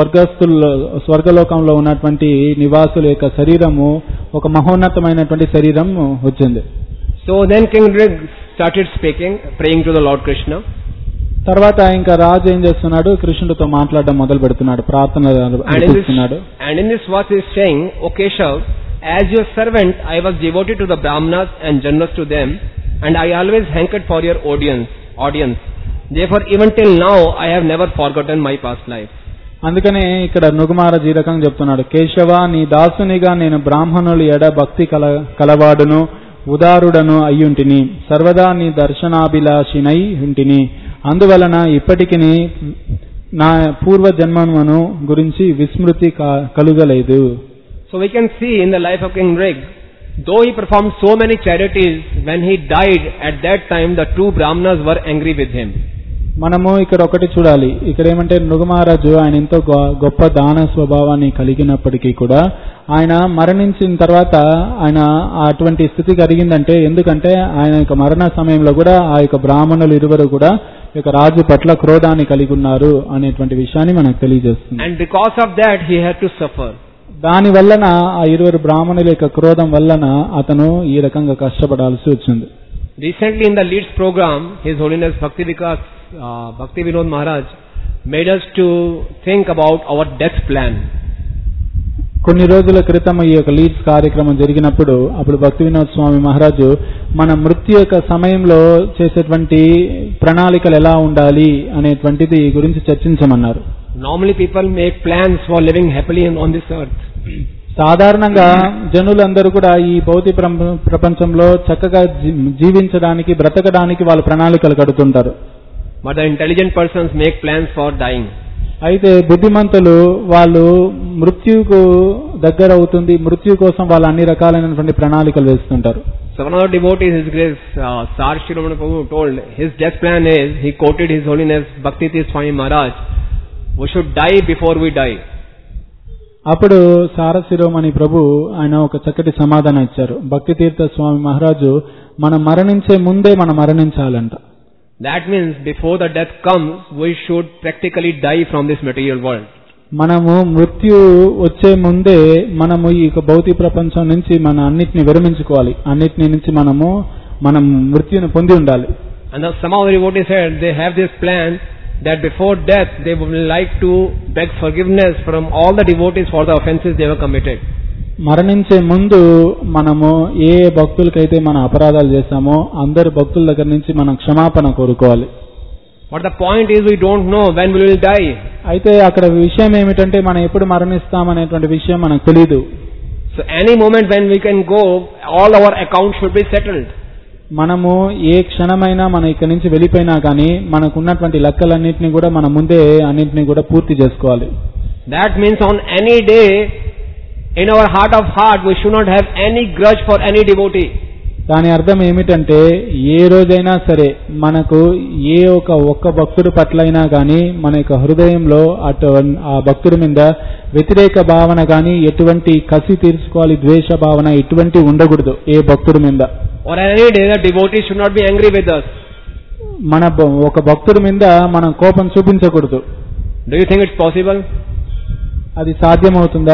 స్వర్గలోకంలో ఉన్నటువంటి నివాసుల యొక్క శరీరము ఒక మహోన్నతమైనటువంటి శరీరం వచ్చింది. So then King Rig started speaking, praying to the Lord Krishna. తర్వాత ఇంకా రాజు ఏం చేస్తున్నాడు, కృష్ణుడితో మాట్లాడడం మొదలు పెడుతున్నాడు, ప్రార్థన చేస్తున్నాడు. And in this verse he is saying, O Keshav, as your servant I was devoted to the Brahmanas and generous to them, and I always hankered for your audience. Therefore even till now I have never forgotten my past life. అందుకనే ఇక్కడ నృగమహారాజు ఈ రకంగా చెప్తున్నాడు, కేశవ నీ దాసునిగా నేను బ్రాహ్మణులు ఎడ భక్తి కలవాడును ఉదారుడను అయ్యుంటిని, సర్వదా నీ దర్శనాభిలాషినై ఉంటిని, అందువలన ఇప్పటికి నా పూర్వ జన్మమును గురించి విస్మృతి కలుగలేదు. So we can see in the life of King Rig, though he performed so many charities, when he died at that time the two Brahmanas were angry with him. మనము ఇక్కడ ఒకటి చూడాలి, ఇక్కడ ఏమంటే నృగమహారాజు ఆయన ఎంతో గొప్ప దాన స్వభావాన్ని కలిగినప్పటికీ కూడా ఆయన మరణించిన తర్వాత ఆయన అటువంటి స్థితి కలిగిందంటే ఎందుకంటే ఆయన యొక్క మరణ సమయంలో కూడా ఆ యొక్క బ్రాహ్మణులు ఇరువురు కూడా ఈ యొక్క రాజు పట్ల క్రోధాన్ని కలిగి ఉన్నారు అనేటువంటి విషయాన్ని మనకు తెలియజేస్తుంది. And because of that he had to suffer. దాని వలన ఆ ఇరువురు బ్రాహ్మణుల యొక్క క్రోధం వలన అతను ఈ రకంగా కష్టపడాల్సి వచ్చింది. Recently in the Leads program, His Holiness Bhakti Vinod Maharaj made us to think about our death plan. కొన్ని రోజుల క్రితం ఈ యొక్క లీడ్స్ కార్యక్రమం జరిగినప్పుడు అప్పుడు భక్తి వినోద్ స్వామి మహారాజు మన మృత్యు యొక్క సమయంలో చేసేటువంటి ప్రణాళికలు ఎలా ఉండాలి అనేటువంటిది గురించి చర్చించమన్నారు. Normally people make plans for living happily on this earth. సాధారణంగా జనులందరూ కూడా ఈ భౌతిక ప్రపంచంలో చక్కగా జీవించడానికి బ్రతకడానికి వాళ్ళు ప్రణాళికలు కడుతుంటారు. But the intelligent persons make plans for dying. అయితే బుద్ధిమంతులు వాళ్ళు మృత్యుకు దగ్గర అవుతుంది, మృత్యు కోసం వాళ్ళు అన్ని రకాలైనటువంటి ప్రణాళికలు వేస్తుంటారు. So one of the devotees, His Grace Sar Shiromani Prabhu told his death plan is, he quoted His Holiness Bhakti Tirth Swami Maharaj, we should die before we die. అప్పుడు సారశిరోమణి ప్రభు ఆయన ఒక చక్కటి సమాధానం ఇచ్చారు. భక్తి తీర్థ స్వామి మహారాజు మనం మరణించే ముందే మనం మరణించాలంట. That means before the death comes, we should practically die from this material world. మనము మృత్యు వచ్చే ముందే మనము ఈ భౌతిక ప్రపంచం నుంచి మన అన్నిటిని విరమించుకోవాలి, అన్నిటిని నుంచి మనం మృత్యుని పొంది ఉండాలి. And some of the devotees said they have this plan that before death they would like to beg forgiveness from all the devotees for the offenses they were committed. మరణించే ముందు మనము ఏ భక్తులకైతే మన అపరాధాలు చేశామో అందరు భక్తుల దగ్గర నుంచి మనం క్షమాపణ కోరుకోవాలి. But the point is we don't know when we will die. అయితే అక్కడ విషయం ఏమిటంటే మనం ఎప్పుడు మరణిస్తామనేటువంటి విషయం మనకు తెలియదు. So any moment when we can go, all our accounts should be settled. మనము ఏ క్షణమైనా మనం ఇక్కడి నుంచి వెళ్ళిపోయినా కానీ మనకున్నటువంటి లెక్కలన్నింటినీ కూడా మనం ముందే అన్నింటినీ కూడా పూర్తి చేసుకోవాలి. That means on any day in our heart of heart we should not have any grudge for any devotee. దాని అర్థం ఏమిటంటే ఏ రోజైనా సరే మనకు ఏ ఒక్క భక్తుడి పట్లైనా కానీ మన యొక్క హృదయంలో ఆ భక్తుడి మీద వ్యతిరేక భావన కానీ ఎటువంటి కసి తీర్చుకోవాలి ద్వేష భావన ఎటువంటి ఉండకూడదు ఏ భక్తుడి మీద. Or any day the devotee should not be angry with us. మన ఒక భక్తుడి మీద మనం కోపం చూపించకూడదు. Do you think it's possible? అది సాధ్యమవుతుందా?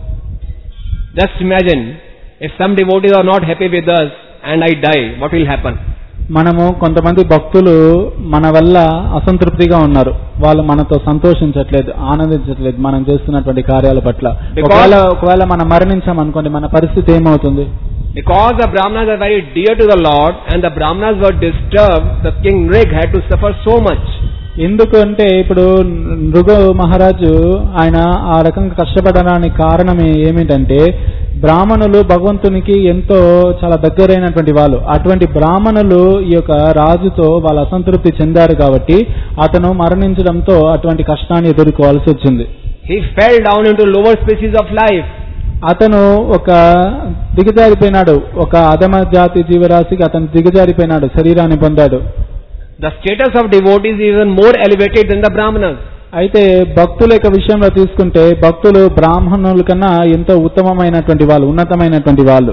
Just imagine if some devotees are not happy with us and I die, what will happen? మనము కొంతమంది భక్తులు మన వల్ల అసంతృప్తిగా ఉన్నారు, వాళ్ళు మనతో సంతోషించట్లేదు, ఆనందించట్లేదు మనం చేస్తున్నటువంటి కార్యాల పట్ల. ఒకవేళ మనం మరణించాం అనుకోండి, మన పరిస్థితి ఏమవుతుంది? Because the Brahmanas are very dear to the Lord and the Brahmanas were disturbed, the King Rig had to suffer so much. ఎందుకంటే ఇప్పుడు నృగ మహారాజు ఆయన ఆ రకంగా కష్టపడడానికి కారణం ఏమిటంటే బ్రాహ్మణులు భగవంతునికి ఎంతో చాలా దగ్గరైనటువంటి వాళ్ళు. అటువంటి బ్రాహ్మణులు ఈ యొక్క రాజుతో వాళ్ళు అసంతృప్తి చెందారు కాబట్టి అతను మరణించడంతో అటువంటి కష్టాన్ని ఎదుర్కోవాల్సి వచ్చింది. He fell down into lower species of life. అతను ఒక దిగజారిపోయినాడు, ఒక అధమ జాతి జీవరాశికి అతను దిగజారిపోయినాడు, శరీరాన్ని పొందాడు. The status of devotees is even more elevated than the Brahmanas. అయితే భక్తుల యొక్క విషయంలో తీసుకుంటే భక్తులు బ్రాహ్మణుల కన్నా ఎంతో ఉత్తమమైనటువంటి వాళ్ళు, ఉన్నతమైనటువంటి వాళ్ళు.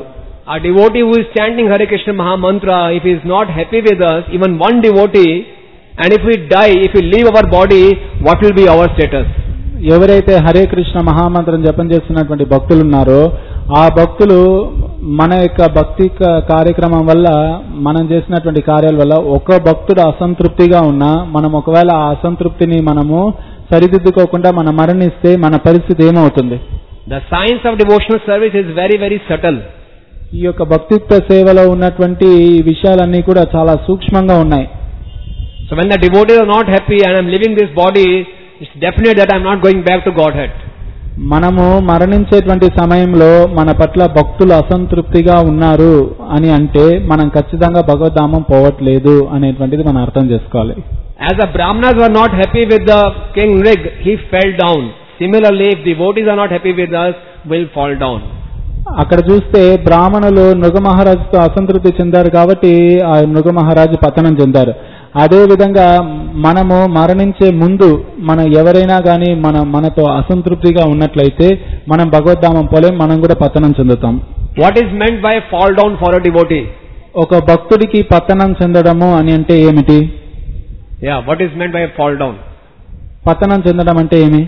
A devotee who is chanting Hare Krishna Maha Mantra, if he is not happy with us, even one devotee, and if we die, if we leave our body, what will be our status? ఎవరైతే హరే కృష్ణ మహామంత్రం జపం చేస్తున్నటువంటి భక్తులు ఉన్నారో ఆ భక్తులు మన యొక్క భక్తి కార్యక్రమం వల్ల మనం చేసినటువంటి కార్యాల వల్ల ఒక భక్తుడు అసంతృప్తిగా ఉన్నా మనం ఒకవేళ ఆ అసంతృప్తిని మనము సరిదిద్దుకోకుండా మనం మరణిస్తే మన పరిస్థితి ఏమవుతుంది? The science of devotional service is very, very subtle. ఈ యొక్క భక్తిత్వ సేవలో ఉన్నటువంటి విషయాలన్నీ కూడా చాలా సూక్ష్మంగా ఉన్నాయి. So when the devotees are not happy and I am leaving this body, it's definite that I am not going back to Godhead. మనము మరణించేటువంటి సమయంలో మన పట్ల భక్తులు అసంతృప్తిగా ఉన్నారు అని అంటే మనం ఖచ్చితంగా భగవద్ధామం పోవట్లేదు అనేటువంటిది మనం అర్థం చేసుకోవాలి. As the Brahmanas were not happy with the king Rig, he fell down. Similarly, if devotees are not happy with us, will fall down. అక్కడ చూస్తే బ్రాహ్మణులు నృగ మహారాజుతో అసంతృప్తి చెందారు కాబట్టి ఆ నృగ మహారాజు పతనం చెందారు. అదే విధంగా మనము మరణించే ముందు మన ఎవరైనా గానీ మనతో అసంతృప్తిగా ఉన్నట్లయితే మనం భగవద్ధామం పోలేం, మనం కూడా పతనం చెందుతాం. What is meant by fall down for a devotee? ఒక భక్తుడికి పతనం చెందడము అని అంటే ఏమిటి? Yeah, what is meant by fall down? పతనం చెందడం అంటే ఏమి?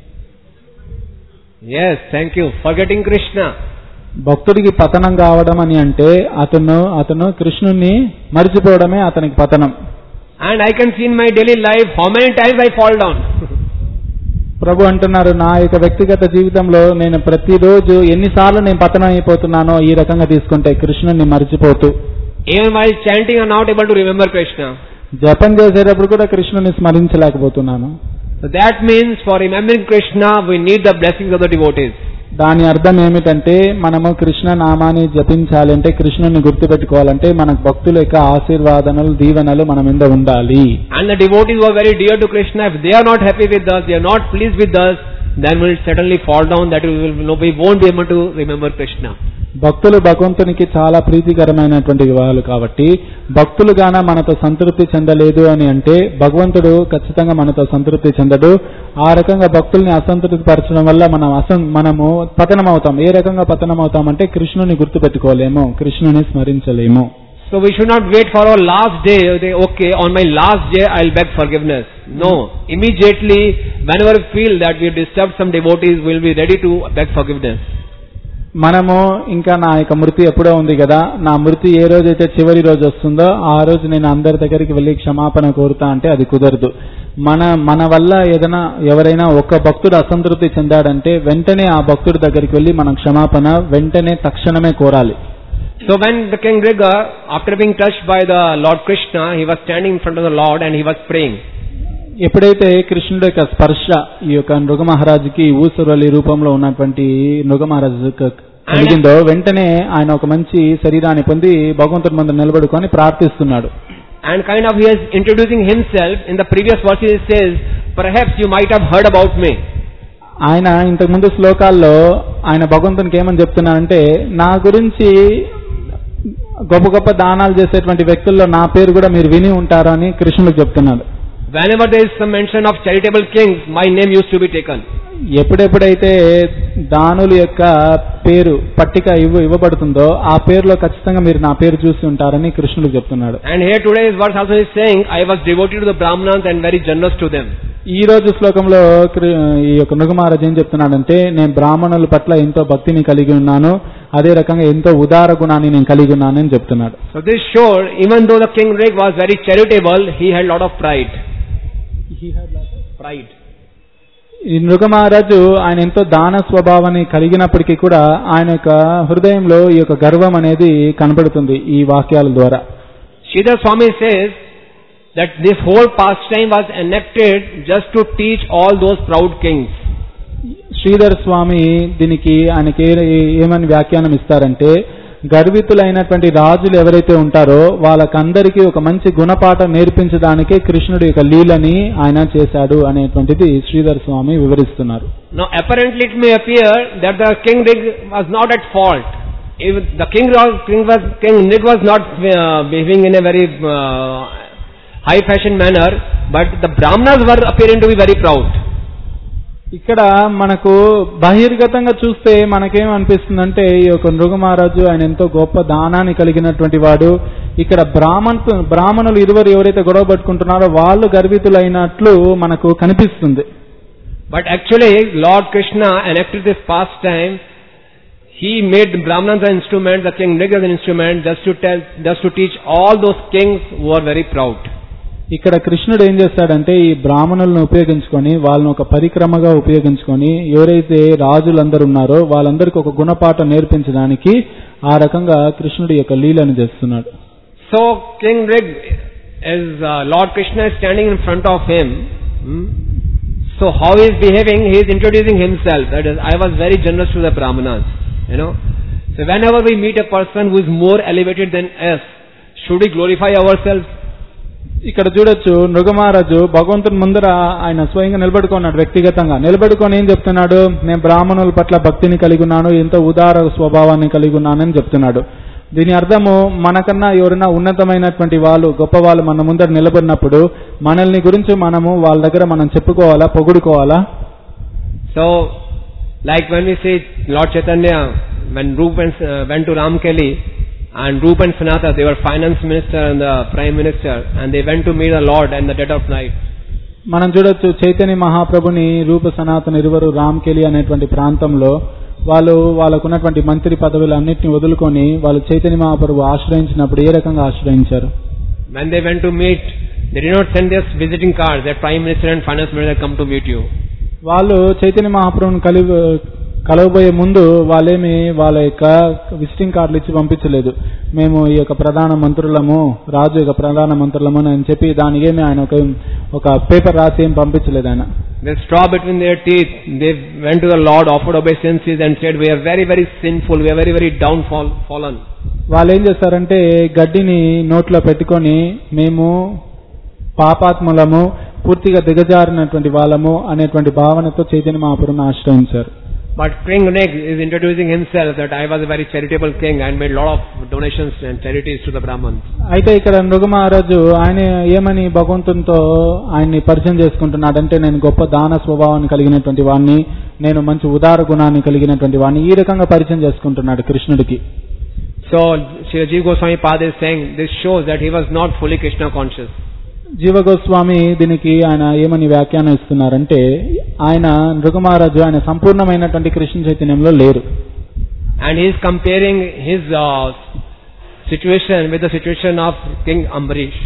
Yes, thank you. Forgetting Krishna. భక్తుడికి పతనం కావడం అని అంటే అతను కృష్ణుని మరిచిపోవడమే అతనికి పతనం. And I can see in my daily life how many times I fall down. ప్రభు అంటున్నారు, నా యొక్క వ్యక్తిగత జీవితంలో నేను ప్రతిరోజు ఎన్నిసార్లు నేను పతనం అయిపోతున్నానో ఈ రకంగా తీసుకుంటే కృష్ణుని మరిచిపోతూ. Even while chanting I am not able to remember Krishna. జపం చేసేటప్పుడు కూడా కృష్ణుని స్మరించలేకపోతున్నాను. So that means for remembering Krishna we need the blessings of the devotees. దాని అర్థం ఏమిటంటే మనము కృష్ణ నామాన్ని జపించాలంటే కృష్ణుని గుర్తుపెట్టుకోవాలంటే మనకు భక్తుల యొక్క ఆశీర్వాదనలు దీవెనలు మన మీద ఉండాలి. And the devotees who are very dear to Krishna, if they are not happy with us, they are not pleased with us, then we will certainly fall down, that we won't be able to remember Krishna. భక్తులు భగవంతునికి చాలా ప్రీతికరమైనటువంటి వాళ్ళు కాబట్టి భక్తులుగాన మనతో సంతృప్తి చెందలేదు అని అంటే భగవంతుడు ఖచ్చితంగా మనతో సంతృప్తి చెందడు. ఆ రకంగా భక్తుల్ని అసంతృప్తి పరచడం వల్ల మనము పతనం అవుతాం. ఏ రకంగా పతనం అవుతామంటే కృష్ణుని గుర్తుపెట్టుకోలేము, కృష్ణుని స్మరించలేము. So we should not wait for our last day. Okay, on my last day I'll beg forgiveness. No, immediately whenever we feel that we have disturbed some devotees, we'll be ready to beg forgiveness. మనము ఇంకా నా యొక్క మృతి ఎప్పుడో ఉంది కదా, నా మృతి ఏ రోజైతే చివరి రోజు వస్తుందో ఆ రోజు నేను అందరి దగ్గరికి వెళ్ళి క్షమాపణ కోరుతా అంటే అది కుదరదు. మన వల్ల ఎవరైనా ఒక భక్తుడు అసంతృప్తి చెందాడంటే వెంటనే ఆ భక్తుడి దగ్గరికి వెళ్ళి మనం క్షమాపణ వెంటనే తక్షణమే కోరాలి. So when the king Riga, after being touched by the Lord Krishna, he was standing in front of the Lord and he was praying. ఎప్పుడైతే కృష్ణుడి యొక్క స్పర్శ ఈ యొక్క నృగ మహారాజుకి ఊసరవల్లి రూపంలో ఉన్నటువంటి నృగ మహారాజు కలిగిందో వెంటనే ఆయన ఒక మంచి శరీరాన్ని పొంది భగవంతుడి ముందు నిలబడుకొని ప్రార్థిస్తున్నాడు. And kind of he is introducing himself. In the previous verse he says, perhaps you might have heard about me. ఆయన ఇంతకు ముందు శ్లోకాల్లో ఆయన భగవంతునికి ఏమని చెప్తున్నారంటే నా గురించి గొప్ప గొప్ప దానాలు చేసేటువంటి వ్యక్తుల్లో నా పేరు కూడా మీరు విని ఉంటారని కృష్ణుడికి చెప్తున్నాడు. Whenever there is some mention of charitable kings, my name used to be taken. ఎప్పుడెప్పుడైతే దానుల యొక్క పేరు పట్టిక ఇవ్వబడుతుందో ఆ పేరులో ఖచ్చితంగా మీరు నా పేరు చూసి ఉంటారని కృష్ణుడు చెప్తున్నాడు. And here today's verse also is saying, I was devoted to the Brahmanas and very generous to them. ఈ రోజు శ్లోకంలో ఈ యొక్క నృగ మహారాజు ఏం చెప్తున్నాడంటే నేను బ్రాహ్మణుల పట్ల ఎంతో భక్తిని కలిగి ఉన్నాను, అదే రకంగా ఎంతో ఉదార గుణాన్ని నేను కలిగి ఉన్నాను అని చెప్తున్నాడు. So this showed, even though the king Rig was very charitable, he had lot of pride. Pride. ఈ నృగ మహారాజు ఆయన ఎంతో దాన స్వభావాన్ని కలిగినప్పటికీ కూడా ఆయన యొక్క హృదయంలో ఈ యొక్క గర్వం అనేది కనబడుతుంది ఈ వాక్యాల ద్వారా. Sridhar Swami says that this whole pastime was enacted just to teach all those proud kings. Sridhar స్వామి దీనికి ఆయనకి ఏమని వ్యాఖ్యానం ఇస్తారంటే గర్వితులైనటువంటి రాజులు ఎవరైతే ఉంటారో వాళ్ళకందరికీ ఒక మంచి గుణపాఠం నేర్పించడానికే కృష్ణుడి యొక్క లీలని ఆయన చేశాడు అనేటువంటిది శ్రీధర్ స్వామి వివరిస్తున్నారు. Now apparently it may appear that the king Rig was not at fault. If the king Rig was not behaving in a very high fashion manner, but the Brahmanas were appearing to be very proud. ఇక్కడ మనకు బహిర్గతంగా చూస్తే మనకేం అనిపిస్తుందంటే ఈ యొక్క నృగ మహారాజు ఆయన ఎంతో గొప్ప దానాన్ని కలిగినటువంటి వాడు. ఇక్కడ బ్రాహ్మణులు ఇరువురు ఎవరైతే గొడవ పట్టుకుంటున్నారో వాళ్ళు గర్వితులైనట్లు మనకు కనిపిస్తుంది. But actually Lord Krishna enacted this pastime. He made Brahmanas an instrument, the king Nrig as an instrument, just to teach all those kings who are very proud. ఇక్కడ కృష్ణుడు ఏం చేస్తాడంటే ఈ బ్రాహ్మణులను ఉపయోగించుకొని వాళ్ళని ఒక పరిక్రమగా ఉపయోగించుకొని ఎవరైతే రాజులందరూ ఉన్నారో వాళ్ళందరికీ ఒక గుణపాఠం నేర్పించడానికి ఆ రకంగా కృష్ణుడు యొక్క లీలను చేస్తున్నాడు. So King Nrig is Lord Krishna is standing in front of him. So how he is behaving? He is introducing himself. That is, I was very generous to the Brahmanas. So whenever we meet a person who is more elevated than us, should we glorify ourselves? ఇక్కడ చూడొచ్చు నృగ మహారాజు భగవంతుని ముందర ఆయన స్వయంగా నిలబడుకున్నాడు. వ్యక్తిగతంగా నిలబడుకొని ఏం చెప్తున్నాడు? నేను బ్రాహ్మణుల పట్ల భక్తిని కలిగి ఉన్నాను, ఎంతో ఉదార స్వభావాన్ని కలిగి ఉన్నానని చెప్తున్నాడు. దీని అర్థము మనకన్నా ఎవరైనా ఉన్నతమైనటువంటి వాళ్ళు గొప్ప వాళ్ళు మన ముందర నిలబడినప్పుడు మనల్ని గురించి మనము వాళ్ళ దగ్గర మనం చెప్పుకోవాలా, పొగుడుకోవాలా? So like when we say Lord Chaitanya, when Rup went to Ramkeli, and Rup and Sanatana, they were finance minister and the prime minister, and they went to meet the Lord in the dead of night. మనం చూడొచ్చు చైతన్య మహాప్రభుని రూప సనాతన ఇరువురు రామ్కెలి అనేటువంటి ప్రాంతంలో వాళ్ళకున్నటువంటి మంత్రి పదవులు అన్నిటిని వదులుకొని వాళ్ళు చైతన్య మహాప్రభు ఆశ్రయించినప్పుడు ఏ రకంగా ఆశ్రయించారు? When they went to meet, they did not send their visiting cards. Their prime minister and finance minister come to meet you. వాళ్ళు చైతన్య మహాప్రభుని కలవబోయే ముందు వాళ్ళేమి వాళ్ళ యొక్క విజిటింగ్ కార్డులు ఇచ్చి పంపించలేదు. మేము ఈ యొక్క ప్రధాన మంత్రులము, రాజు యొక్క ప్రధాన మంత్రులము అని చెప్పి దానికి ఏమి ఆయన ఒక పేపర్ రాసి ఏం పంపించలేదు ఆయన. They straw between their teeth. They went to the Lord, offered obeisances and said, we are very, very sinful, we are very, very fallen. వాళ్ళు ఏం చేస్తారంటే గడ్డిని నోట్లో పెట్టుకొని మేము పాపాత్ములము, పూర్తిగా దిగజారినటువంటి వాళ్ళము అనేటువంటి భావనతో చైతన్య మహాప్రభుని ఆశ్రయించారు. But King Nrig is introducing himself that I was a very charitable king and made a lot of donations and charities to the Brahmins. అయితే ఇక్కడ నృగ మహారాజు ఆయన ఏమని భగవంతునితో ఆయన్ని పరిచయం చేసుకుంటున్నాడంటే నేను గొప్ప దాన స్వభావాన్ని కలిగినటువంటి వాడిని, నేను మంచి ఉదార గుణాన్ని కలిగినటువంటి వాడిని ఈ రకంగా పరిచయం చేసుకుంటున్నాడు కృష్ణుడికి. So Srila Jiva Goswami Pada is saying this shows that he was not fully Krishna conscious. జీవ గోస్వామి దీనికి ఆయన ఏమని వ్యాఖ్యానం ఇస్తున్నారంటే ఆయన నృగ మహారాజు ఆయన సంపూర్ణమైనటువంటి కృష్ణ చైతన్యంలో లేరు. And he is comparing his situation with the situation of King Ambarish.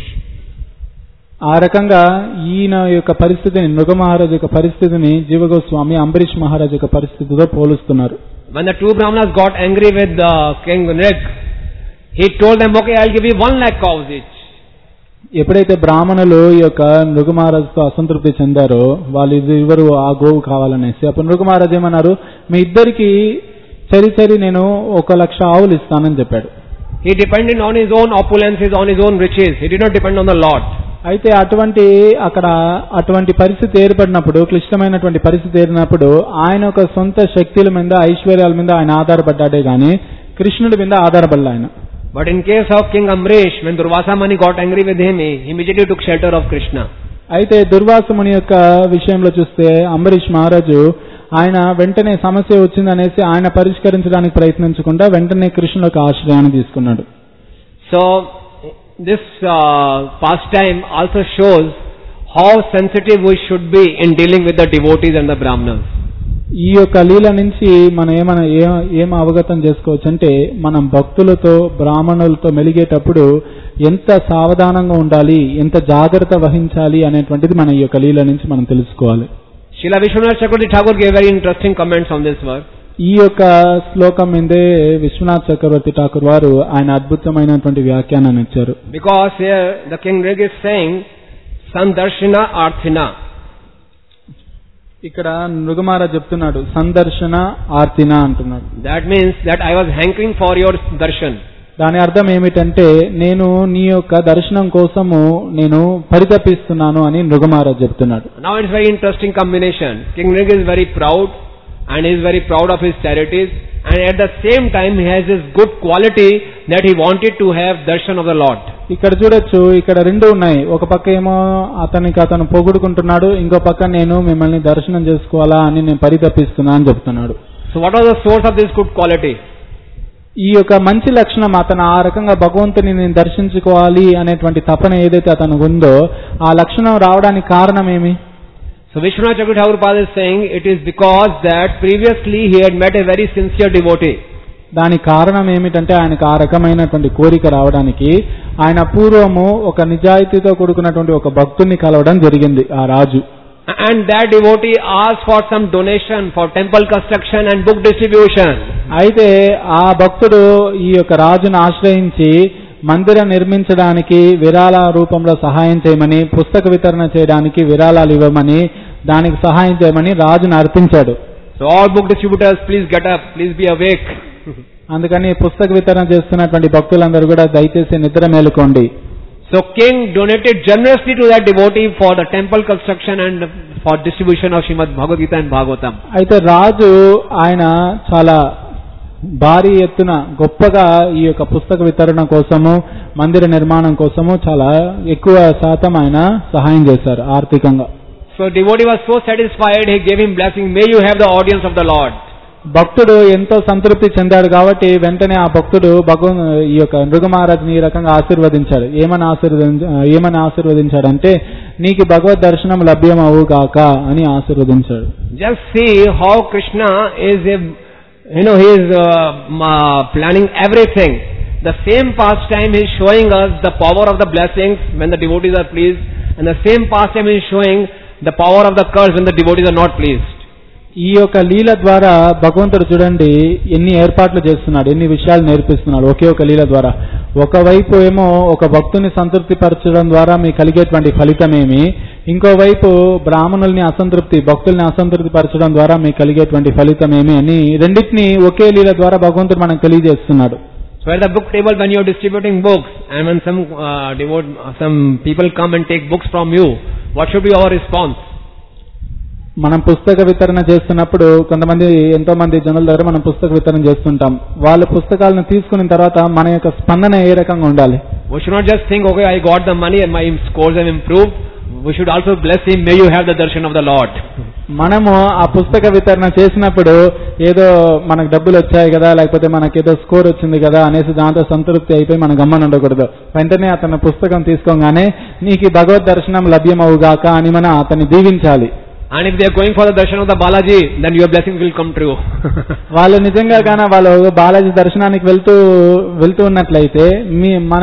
ఆ రకంగా ఈయన యొక్క పరిస్థితిని నృగ మహారాజు యొక్క పరిస్థితిని జీవ గోస్వామి అంబరీష్ మహారాజు యొక్క పరిస్థితితో పోలుస్తున్నారు. When the two Brahmanas got angry with King Nrig, he told them, okay, I'll give you 1 lakh cows each. ఎప్పుడైతే బ్రాహ్మణులు ఈ యొక్క నృగ మహారాజుతో అసంతృప్తి చెందారో వాళ్ళు ఇరువురు ఆ గోవు కావాలనేసి అప్పుడు నృగ మహారాజు ఏమన్నారు, మీ ఇద్దరికి చరి నేను 1,00,000 ఆవులు ఇస్తానని చెప్పాడు. He depended on his own opulences, on his own riches. He did not depend on the Lord. అయితే అటువంటి పరిస్థితి ఏర్పడినప్పుడు, క్లిష్టమైనటువంటి పరిస్థితి ఏర్పడినప్పుడు ఆయన ఒక సొంత శక్తుల మీద, ఐశ్వర్యాల మీద ఆయన ఆధారపడ్డాడే గాని కృష్ణుడి మీద ఆధారపడలే ఆయన. But in case of King Ambarish, when Durvasa Muni got angry with him, he immediately took shelter of Krishna. అయితే దుర్వాస ముని యొక్క విషయంలో చూస్తే అంబరీష్ మహారాజు ఆయన వెంటనే సమస్య వచ్చిందనేసి ఆయన పరిష్కరించడానికి ప్రయత్నించకుండా వెంటనే కృష్ణులకు ఆశ్రయాన్ని తీసుకున్నాడు. So this pastime also shows how sensitive we should be in dealing with the devotees and the Brahmanas. ఈ యొక్క లీల నుంచి మనం ఏం అవగతం చేసుకోవచ్చు అంటే మనం భక్తులతో బ్రాహ్మణులతో మెలిగేటప్పుడు ఎంత సావధానంగా ఉండాలి, ఎంత జాగ్రత్త వహించాలి అనేటువంటిది మన ఈ యొక్క లీల నుంచి మనం తెలుసుకోవాలి. Srila Vishwanath Chakravarti Thakur gave very interesting comments on this verse. ఈ యొక్క శ్లోకం మీదే విశ్వనాథ్ చక్రవర్తి ఠాకూర్ వారు ఆయన అద్భుతమైనటువంటి వ్యాఖ్యానాన్ని ఇచ్చారు. Because here the King Nrig is saying sandarshana arthina. ఇక్కడ నృగ మహారాజ్ చెప్తున్నాడు సందర్శన ఆర్తిన అంటున్నాడు. That means that I was hankering for your darshan. దాని అర్థం ఏమిటంటే నేను నీ యొక్క దర్శనం కోసము నేను పరితపిస్తున్నాను అని నృగ మహారాజ్ చెప్తున్నాడు. Now it's very interesting combination. King Nrig is very proud and he is very proud of his charities and at the same time he has this good quality that he wanted to have darshan of the Lord. ఇక్కడ చూడొచ్చు, ఇక్కడ రెండు ఉన్నాయి. ఒక పక్క ఏమో అతను పొగుడుకుంటున్నాడు, ఇంకో పక్క నేను మిమ్మల్ని దర్శనం చేసుకోవాలా అని నేను పరితపిస్తున్నా అని చెప్తున్నాడు. So what was the source of this good quality? ఈ యొక్క మంచి లక్షణం, అతను ఆ రకంగా భగవంతుని నేను దర్శించుకోవాలి అనేటువంటి తపన ఏదైతే అతను ఉందో ఆ లక్షణం రావడానికి కారణం ఏమి? So Vishwanath Chakravarti Thakur Prabhupada is saying it is because that previously he had met a very sincere devotee. దానికి కారణం ఏమిటంటే ఆయనకు ఆ రకమైనటువంటి కోరిక రావడానికి ఆయన పూర్వము ఒక నిజాయితీతో కూడుకున్నటువంటి ఒక భక్తుడిని కలవడం జరిగింది ఆ రాజు. And that devotee asked for some donation for temple construction and book distribution. అయితే ఆ భక్తుడు ఈ యొక్క రాజును ఆశ్రయించి మందిరం నిర్మించడానికి విరాళ రూపంలో సహాయం చేయమని, పుస్తక వితరణ చేయడానికి విరాళాలు ఇవ్వమని, దానికి సహాయం చేయమని రాజును అర్థించాడు. So all book distributors, please get up, please be awake. అందుకని పుస్తక వితరణ చేస్తున్నటువంటి భక్తులందరూ కూడా దయచేసి నిద్ర మేలుకోండి. So king donated generously to that devotee for the temple construction and for distribution of Srimad Bhagavad Gita and Bhagavatam. అయితే రాజు ఆయన చాలా భారీ ఎత్తున గొప్పగా ఈ యొక్క పుస్తక వితరణ కోసము, మందిర నిర్మాణం కోసము చాలా ఎక్కువ శాతం ఆయన సహాయం చేశారు ఆర్థికంగా. So devotee was so satisfied, he gave him blessing, may you have the audience of the Lord. భక్తుడు ఎంతో సంతృప్తి చెందాడు కాబట్టి వెంటనే ఆ భక్తుడు ఈ యొక్క నృగమహారాజుని ఈ రకంగా ఆశీర్వదించాడు. ఏమని ఆశీర్వదించాడంటే నీకు భగవద్ దర్శనం లభ్యమవు గాక అని ఆశీర్వదించాడు. Just see how Krishna is he is planning everything. The same pastime he is showing us the power of the blessings when the devotees are pleased, and the same pastime he is showing the power of the curse when the devotees are not pleased. ఈ యొక్క లీల ద్వారా భగవంతుడు చూడండి ఎన్ని ఏర్పాట్లు చేస్తున్నాడు, ఎన్ని విషయాలు నేర్పిస్తున్నాడు ఒకే ఒక లీల ద్వారా. ఒకవైపు ఏమో ఒక భక్తుని సంతృప్తి పరచడం ద్వారా మీకు కలిగేటువంటి ఫలితమేమి, ఇంకోవైపు బ్రాహ్మణుల్ని భక్తుల్ని అసంతృప్తి పరచడం ద్వారా మీకు కలిగేటువంటి ఫలితమేమి అని రెండింటినీ ఒకే లీల ద్వారా భగవంతుడు మనకు తెలియజేస్తున్నాడు. So at the book table when you are distributing books and when some people come and take books from you, what should be our response? మనం పుస్తక వితరణ చేస్తున్నప్పుడు ఎంతో మంది జనుల దగ్గర మనం పుస్తక వితరణ చేస్తుంటాం. వాళ్ళ పుస్తకాలను తీసుకున్న తర్వాత మన యొక్క స్పందన ఏ రకంగా ఉండాలి? We should not just think, okay, I got the money and my scores have improved. We should also bless him, may you have the darshan of the Lord. మనము ఆ పుస్తక వితరణ చేసినప్పుడు ఏదో మనకు డబ్బులు వచ్చాయి కదా, లేకపోతే మనకేదో స్కోర్ వచ్చింది కదా అనేసి దాంతో సంతృప్తి అయిపోయి మనం గమ్మన ఉండకూడదు. వెంటనే అతని పుస్తకం తీసుకోగానే నీకు భగవద్ దర్శనం లభ్యమవుగాక అని మనం అతన్ని దీవించాలి. And if they are going for the darshan of the Balaji, then your blessings will come true. వాళ్ళు నిజంగా గాన వాళ్ళు బాలాజీ దర్శనానికి వెళ్తూ ఉన్నట్లయితే మన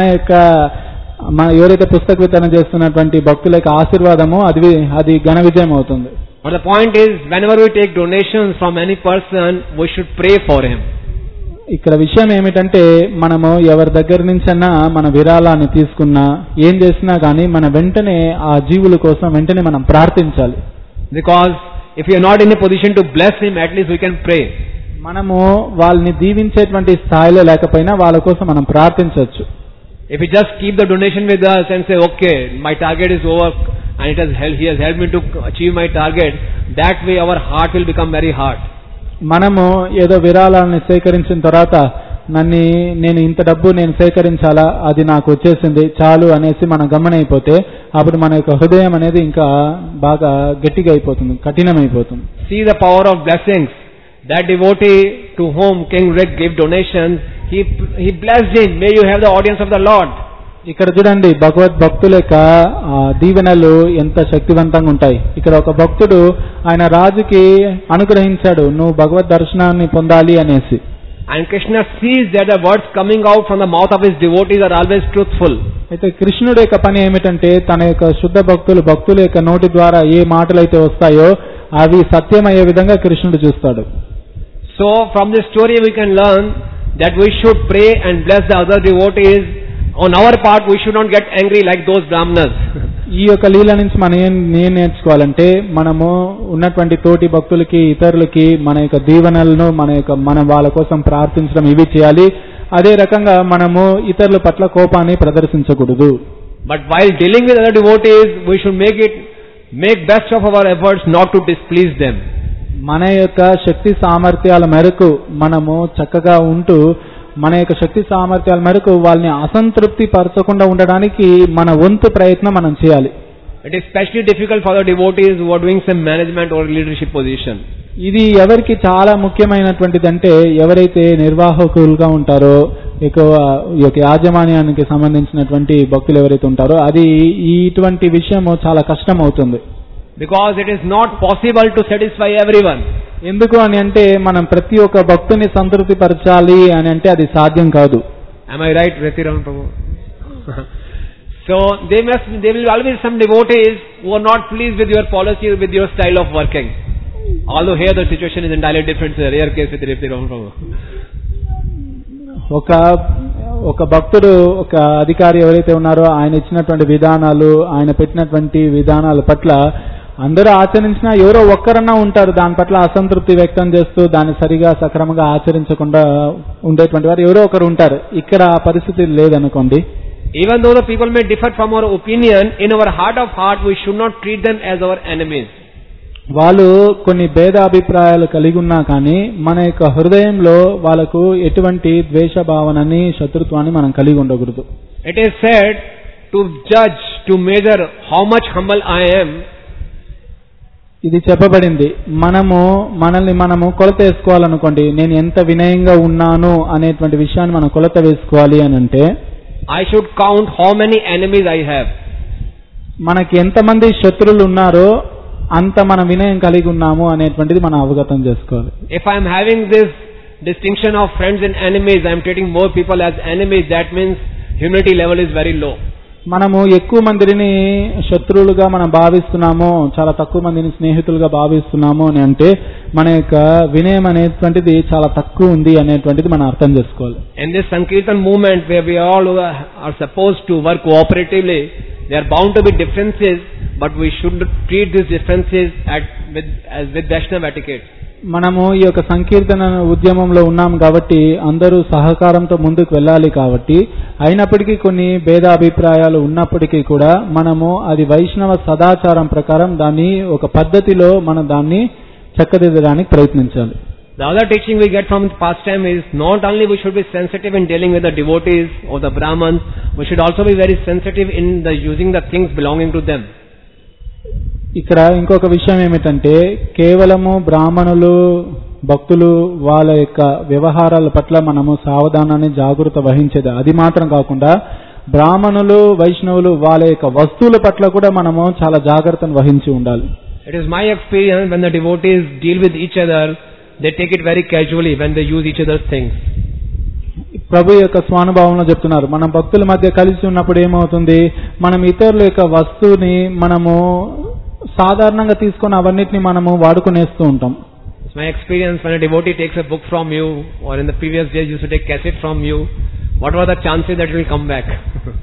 ఎవరైతే పుస్తక వితరణ చేస్తున్నటువంటి భక్తుల యొక్క ఆశీర్వాదము అది ఘన విజయం అవుతుంది. But the point is, whenever we take donations from any person, we should pray for him. ఇక్కడ విషయం ఏమిటంటే మనము ఎవరి దగ్గర నుంచైనా మన విరాళాన్ని తీసుకున్నా ఏం చేసినా కానీ మన వెంటనే ఆ జీవుల కోసం వెంటనే మనం ప్రార్థించాలి. Because if you are not in a position to bless him, at least we can pray. మనము వాళ్ళని దీవించేటువంటి స్థాయిలో లేకపోయినా వాళ్ళ కోసం మనం ప్రార్థించవచ్చు. If we just keep the donation with us and say, okay, my target is over and he has helped me to achieve my target, that way our heart will become very hard. మనము ఏదో విరాళాలను సేకరించిన తర్వాత నేను ఇంత డబ్బు నేను సేకరించాలా, అది నాకు వచ్చేసింది చాలు అనేసి మనం గమనైపోతే అప్పుడు మన యొక్క హృదయం అనేది ఇంకా బాగా గట్టిగా అయిపోతుంది, కఠినమైపోతుంది. See the power of blessings. That devotee to whom King Rig gave donations, he blessed him. May you have the audience of the Lord. ఇక్కడ చూడండి భక్తుల యొక్క దీవెనలు ఎంత శక్తివంతంగా ఉంటాయి. ఇక్కడ ఒక భక్తుడు ఆయన రాజుకి అనుగ్రహించాడు, నువ్వు భగవద్ దర్శనాన్ని పొందాలి అనేసి. And Krishna sees that the words coming out from the mouth of his devotees are always truthful. అయితే కృష్ణుడి యొక్క పని ఏమిటంటే తన యొక్క శుద్ధ భక్తుల యొక్క నోటి ద్వారా ఏ మాటలైతే వస్తాయో అవి సత్యమయ్యే విధంగా కృష్ణుడు చూస్తాడు. So from this story we can learn that we should pray and bless the other devotees. On our part we should not get angry like those brahmanas. ఈ యొక్క లీల నుంచి మనం ఏం నేర్చుకోవాలంటే మనము ఉన్నటువంటి తోటి భక్తులకి ఇతరులకి మన యొక్క దీవెనలను మన వాళ్ళ కోసం ప్రార్థించడం ఇవి చేయాలి. అదే రకంగా మనము ఇతరుల పట్ల కోపాన్ని ప్రదర్శించకూడదు. But while dealing with other devotees we should make best of our efforts not to displease them. మన యొక్క శక్తి సామర్థ్యాల మేరకు మనము చక్కగా ఉంటూ మన యొక్క శక్తి సామర్థ్యాల మేరకు వాళ్ళని అసంతృప్తి పరచకుండా ఉండడానికి మన వంతు ప్రయత్నం మనం చేయాలి. It is especially difficult for the devotees who are doing some management or leadership position. ఇది ఎవరికి చాలా ముఖ్యమైనటువంటిదంటే ఎవరైతే నిర్వాహకులుగా ఉంటారో ఎక్కువ ఈ యొక్క యాజమాన్యానికి సంబంధించినటువంటి భక్తులు ఎవరైతే ఉంటారో అది ఇటువంటి విషయం చాలా కష్టం అవుతుంది. Because it is not possible to satisfy everyone. ఎందుకు అని అంటే మనం ప్రతి ఒక్క భక్తుని సంతృప్తి పరచాలి అని అంటే అది సాధ్యం కాదు. Am I right, Ratiram Prabhu? So there will always some devotees who are not pleased with your policy, with your style of working. Although here the situation is entirely different. It's a rare case with Ratiram Prabhu. ఒక భక్తుడు ఒక అధికారి ఎవరైతే ఉన్నారో ఆయన ఇచ్చినటువంటి విధానాలు ఆయన పెట్టినటువంటి విధానాల పట్ల అందరూ ఆచరించినా ఎవరో ఒక్కరన్నా ఉంటారు దాని పట్ల అసంతృప్తి వ్యక్తం చేస్తూ దాన్ని సరిగా సక్రమంగా ఆచరించకుండా ఉండేటువంటి వారు ఎవరో ఒకరు ఉంటారు. ఇక్కడ ఆ పరిస్థితి లేదనుకోండి. Even though the people may differ from our opinion, in our heart of heart we should not treat them as our enemies. వాళ్ళు కొన్ని భేదాభిప్రాయాలు కలిగి ఉన్నా కానీ మన యొక్క హృదయంలో వాళ్ళకు ఎటువంటి ద్వేష భావనని శత్రుత్వాన్ని మనం కలిగి ఉండకూడదు. It is said to judge, to measure how much humble I am. ఇది చెప్పబడింది మనల్ని మనము కొలత వేసుకోవాలనుకోండి నేను ఎంత వినయంగా ఉన్నాను అనేటువంటి విషయాన్ని మనం కొలత వేసుకోవాలి అని అంటే I should count how many enemies I have. మనకి ఎంతమంది శత్రువులు ఉన్నారో అంత మనం వినయం కలిగి ఉన్నాము అనేటువంటిది మనం అవగతం చేసుకోవాలి. If I am having this distinction of friends and enemies, I am treating more people as enemies, that means humility level is very low. మనము ఎక్కువ మందిని శత్రువులుగా మనం భావిస్తున్నాము చాలా తక్కువ మందిని స్నేహితులుగా భావిస్తున్నాము అని అంటే మన యొక్క వినయం అనేటువంటిది చాలా తక్కువ ఉంది అనేటువంటిది మనం అర్థం చేసుకోవాలి. In this Sankirtan movement where we all are supposed to work cooperatively, there are bound to be differences, but we should treat these differences with Vaishnava etiquette. మనము ఈ యొక్క సంకీర్తన ఉద్యమంలో ఉన్నాం కాబట్టి అందరూ సహకారంతో ముందుకు వెళ్ళాలి కాబట్టి అయినప్పటికీ కొన్ని భేదాభిప్రాయాలు ఉన్నప్పటికీ కూడా మనము అది వైష్ణవ సదాచారం ప్రకారం దాన్ని ఒక పద్ధతిలో మనం దాన్ని చక్కదిద్దడానికి ప్రయత్నించాలి. The other teaching we get from pastime is not only we should be sensitive in dealing with the devotees or the Brahmans, we should also be very sensitive in using the things belonging to them. ఇక్కడ ఇంకొక విషయం ఏమిటంటే కేవలము బ్రాహ్మణులు భక్తులు వాళ్ళ యొక్క వ్యవహారాల పట్ల మనము సావధానాన్ని జాగృత వహించేది అది మాత్రం కాకుండా బ్రాహ్మణులు వైష్ణవులు వాళ్ళ యొక్క వస్తువుల పట్ల కూడా మనము చాలా జాగ్రత్తను వహించి ఉండాలి. It is my experience when the devotees deal with each other, they take it very casually when they use each other's things. ప్రభు యొక్క స్వానుభావంలో చెప్తున్నారు మనం భక్తుల మధ్య కలిసి ఉన్నప్పుడు ఏమవుతుంది మనం ఇతరుల యొక్క వస్తువుని మనము సాధారణంగా తీసుకొని అవన్నిటిని మనము వాడుకునేస్తూ ఉంటాం. It's my experience when a devotee takes a book from you or in the previous days used to take cassette from you, what were the chances that it will come back?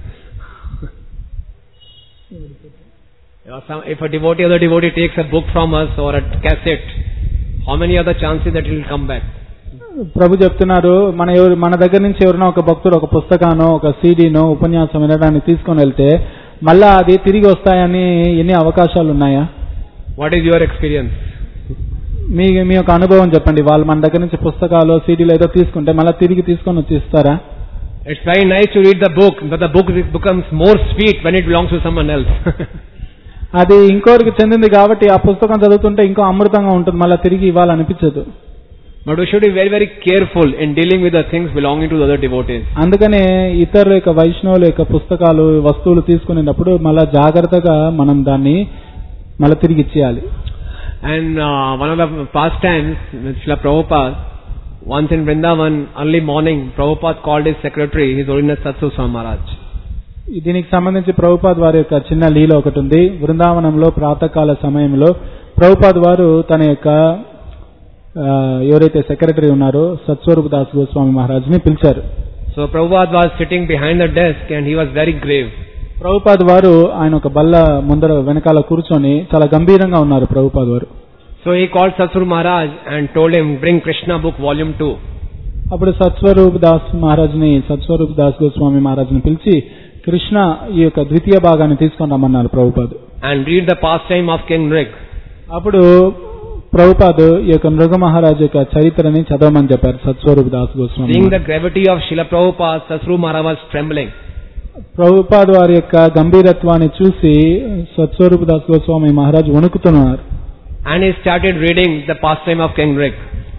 If a devotee or the devotee takes a book from us or a cassette, how many are the chances that it will come back? ప్రభు చెప్తున్నారు మన దగ్గర నుంచి ఎవరైనా ఒక భక్తుడు ఒక పుస్తకానో ఒక సీడీనో ఉపన్యాసం వినడానికి తీసుకొని వెళ్తే మళ్ళా అది తిరిగి వస్తాయని ఎన్ని అవకాశాలు ఉన్నాయా? What is your experience? మీ యొక్క అనుభవం చెప్పండి. వాళ్ళు మన దగ్గర నుంచి పుస్తకాలు సీడీలు ఏదో తీసుకుంటే మళ్ళీ తిరిగి తీసుకొని వచ్చి ఇస్తారా? It's very nice to read the book, but the book becomes more sweet when it belongs to someone else. అది ఇంకోరికి చెందింది కాబట్టి ఆ పుస్తకం చదువుతుంటే ఇంకో అమృతంగా ఉంటుంది, మళ్ళీ తిరిగి ఇవ్వాలనిపించదు. But we should be very, very careful in dealing with the things belonging to the other devotees. అందుకనే ఇతరుల యొక్క వైష్ణవుల యొక్క పుస్తకాలు వస్తువులు తీసుకునేటప్పుడు మళ్ళా జాగ్రత్తగా మనం దాన్ని మళ్ళీ తిరిగి ఇచ్చేయాలి. And one of the pastimes with Srila Prabhupada, once in Vrindavan, early morning, Prabhupada called his secretary, His Holiness Satsur Swami Maharaj. దీనికి సంబంధించి ప్రభుపాద్ వారి యొక్క చిన్న లీల ఒకటి ఉంది. బృందావనంలో ప్రాతకాల సమయంలో ప్రభుపాద్ వారు తన యొక్క ఎవరైతే సెక్రటరీ ఉన్నారో సత్స్వరూప్ దాస్ గోస్వామి మహారాజ్ ని పిలిచారు. So Prabhupada was sitting behind the desk and he was very grave. Prabhupad వారు ఆయన ఒక బల్ల ముందర వెనకాల కూర్చొని చాలా గంభీరంగా ఉన్నారు ప్రభుపాద్ వారు. So he called Satsur Maharaj and told him, bring Krishna book volume 2. అప్పుడు సత్స్వరూప్ దాస్ గోస్వామి మహారాజ్ ని పిలిచి కృష్ణ ఈ యొక్క ద్వితీయ భాగాన్ని తీసుకొని రమ్మన్నారు Prabhupad. And read the pastime of King Nrig. అప్పుడు ప్రభుపాద్ ఈ యొక్క నృగ మహారాజు యొక్క చరిత్రని చదవమని చెప్పారు Satsvarup Das Goswami. Seeing the gravity of Srila Prabhupada, Satsvarup Maharaj was trembling. Prabhupad వారి యొక్క గంభీరత్వాన్ని చూసి Satsvarup Das Goswami Maharaj వణుకుతున్నారు. And he started reading the pastime of King Rig.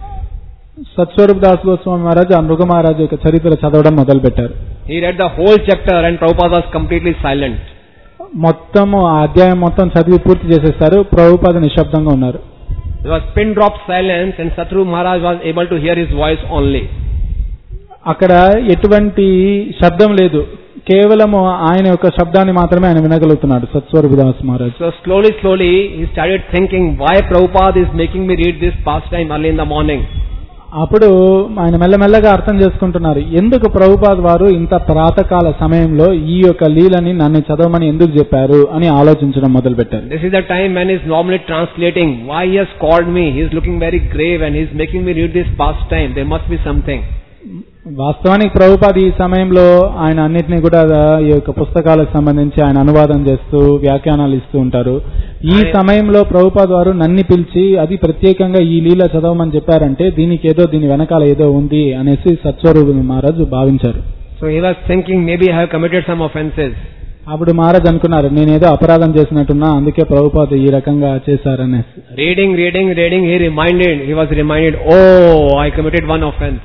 Satsvarup Das Goswami Maharaj ఆ నృగ మహారాజు యొక్క చరిత్ర చదవడం మొదలు పెట్టారు. He read the whole chapter and Prabhupada was completely silent. మొత్తము ఆ అధ్యాయం మొత్తం చదివి పూర్తి చేసేస్తారు. ప్రభుపాద నిశ్శబ్దంగా ఉన్నారు. There was pin drop silence and Satsvarup Maharaj was able to hear his voice only. అక్కడ ఎటువంటి శబ్దం లేదు, కేవలము ఆయన యొక్క శబ్దాన్ని మాత్రమే ఆయన వినగలుగుతున్నాడు Satsvarup Das Maharaj. So slowly he started thinking, why Prabhupada is making me read this pastime early in the morning. అప్పుడు ఆయన మెల్లమెల్లగా అర్థం చేసుకుంటున్నారు, ఎందుకు ప్రభుపాద్ వారు ఇంత ప్రాతకాల సమయంలో ఈ యొక్క లీలని నన్ను చదవమని ఎందుకు చెప్పారు అని ఆలోచించడం మొదలు పెట్టారు. This is the time when he is normally translating. Why he has called me? He is looking very grave and he is making me read this pastime. There must be something. వాస్తవానికి ప్రభుపాద్ ఈ సమయంలో ఆయన అన్నిటినీ కూడా ఈ యొక్క పుస్తకాలకు సంబంధించి ఆయన అనువాదం చేస్తూ వ్యాఖ్యానాలు ఇస్తూ ఉంటారు. ఈ సమయంలో ప్రభుపాద్ వారు నన్ను పిలిచి అది ప్రత్యేకంగా ఈ లీల చదవమని చెప్పారంటే దీని వెనకాల ఏదో ఉంది అనేసి సత్స్వరూప్ మహారాజు భావించారు. So he was thinking, maybe I have committed some offenses. అప్పుడు మహారాజ్ అనుకున్నారు, నేనేదో అపరాధం చేసినట్టున్నా, అందుకే ప్రభుపాద్ ఈ రకంగా చేశారనేసి. Reading, he was reminded, oh, I committed one offense.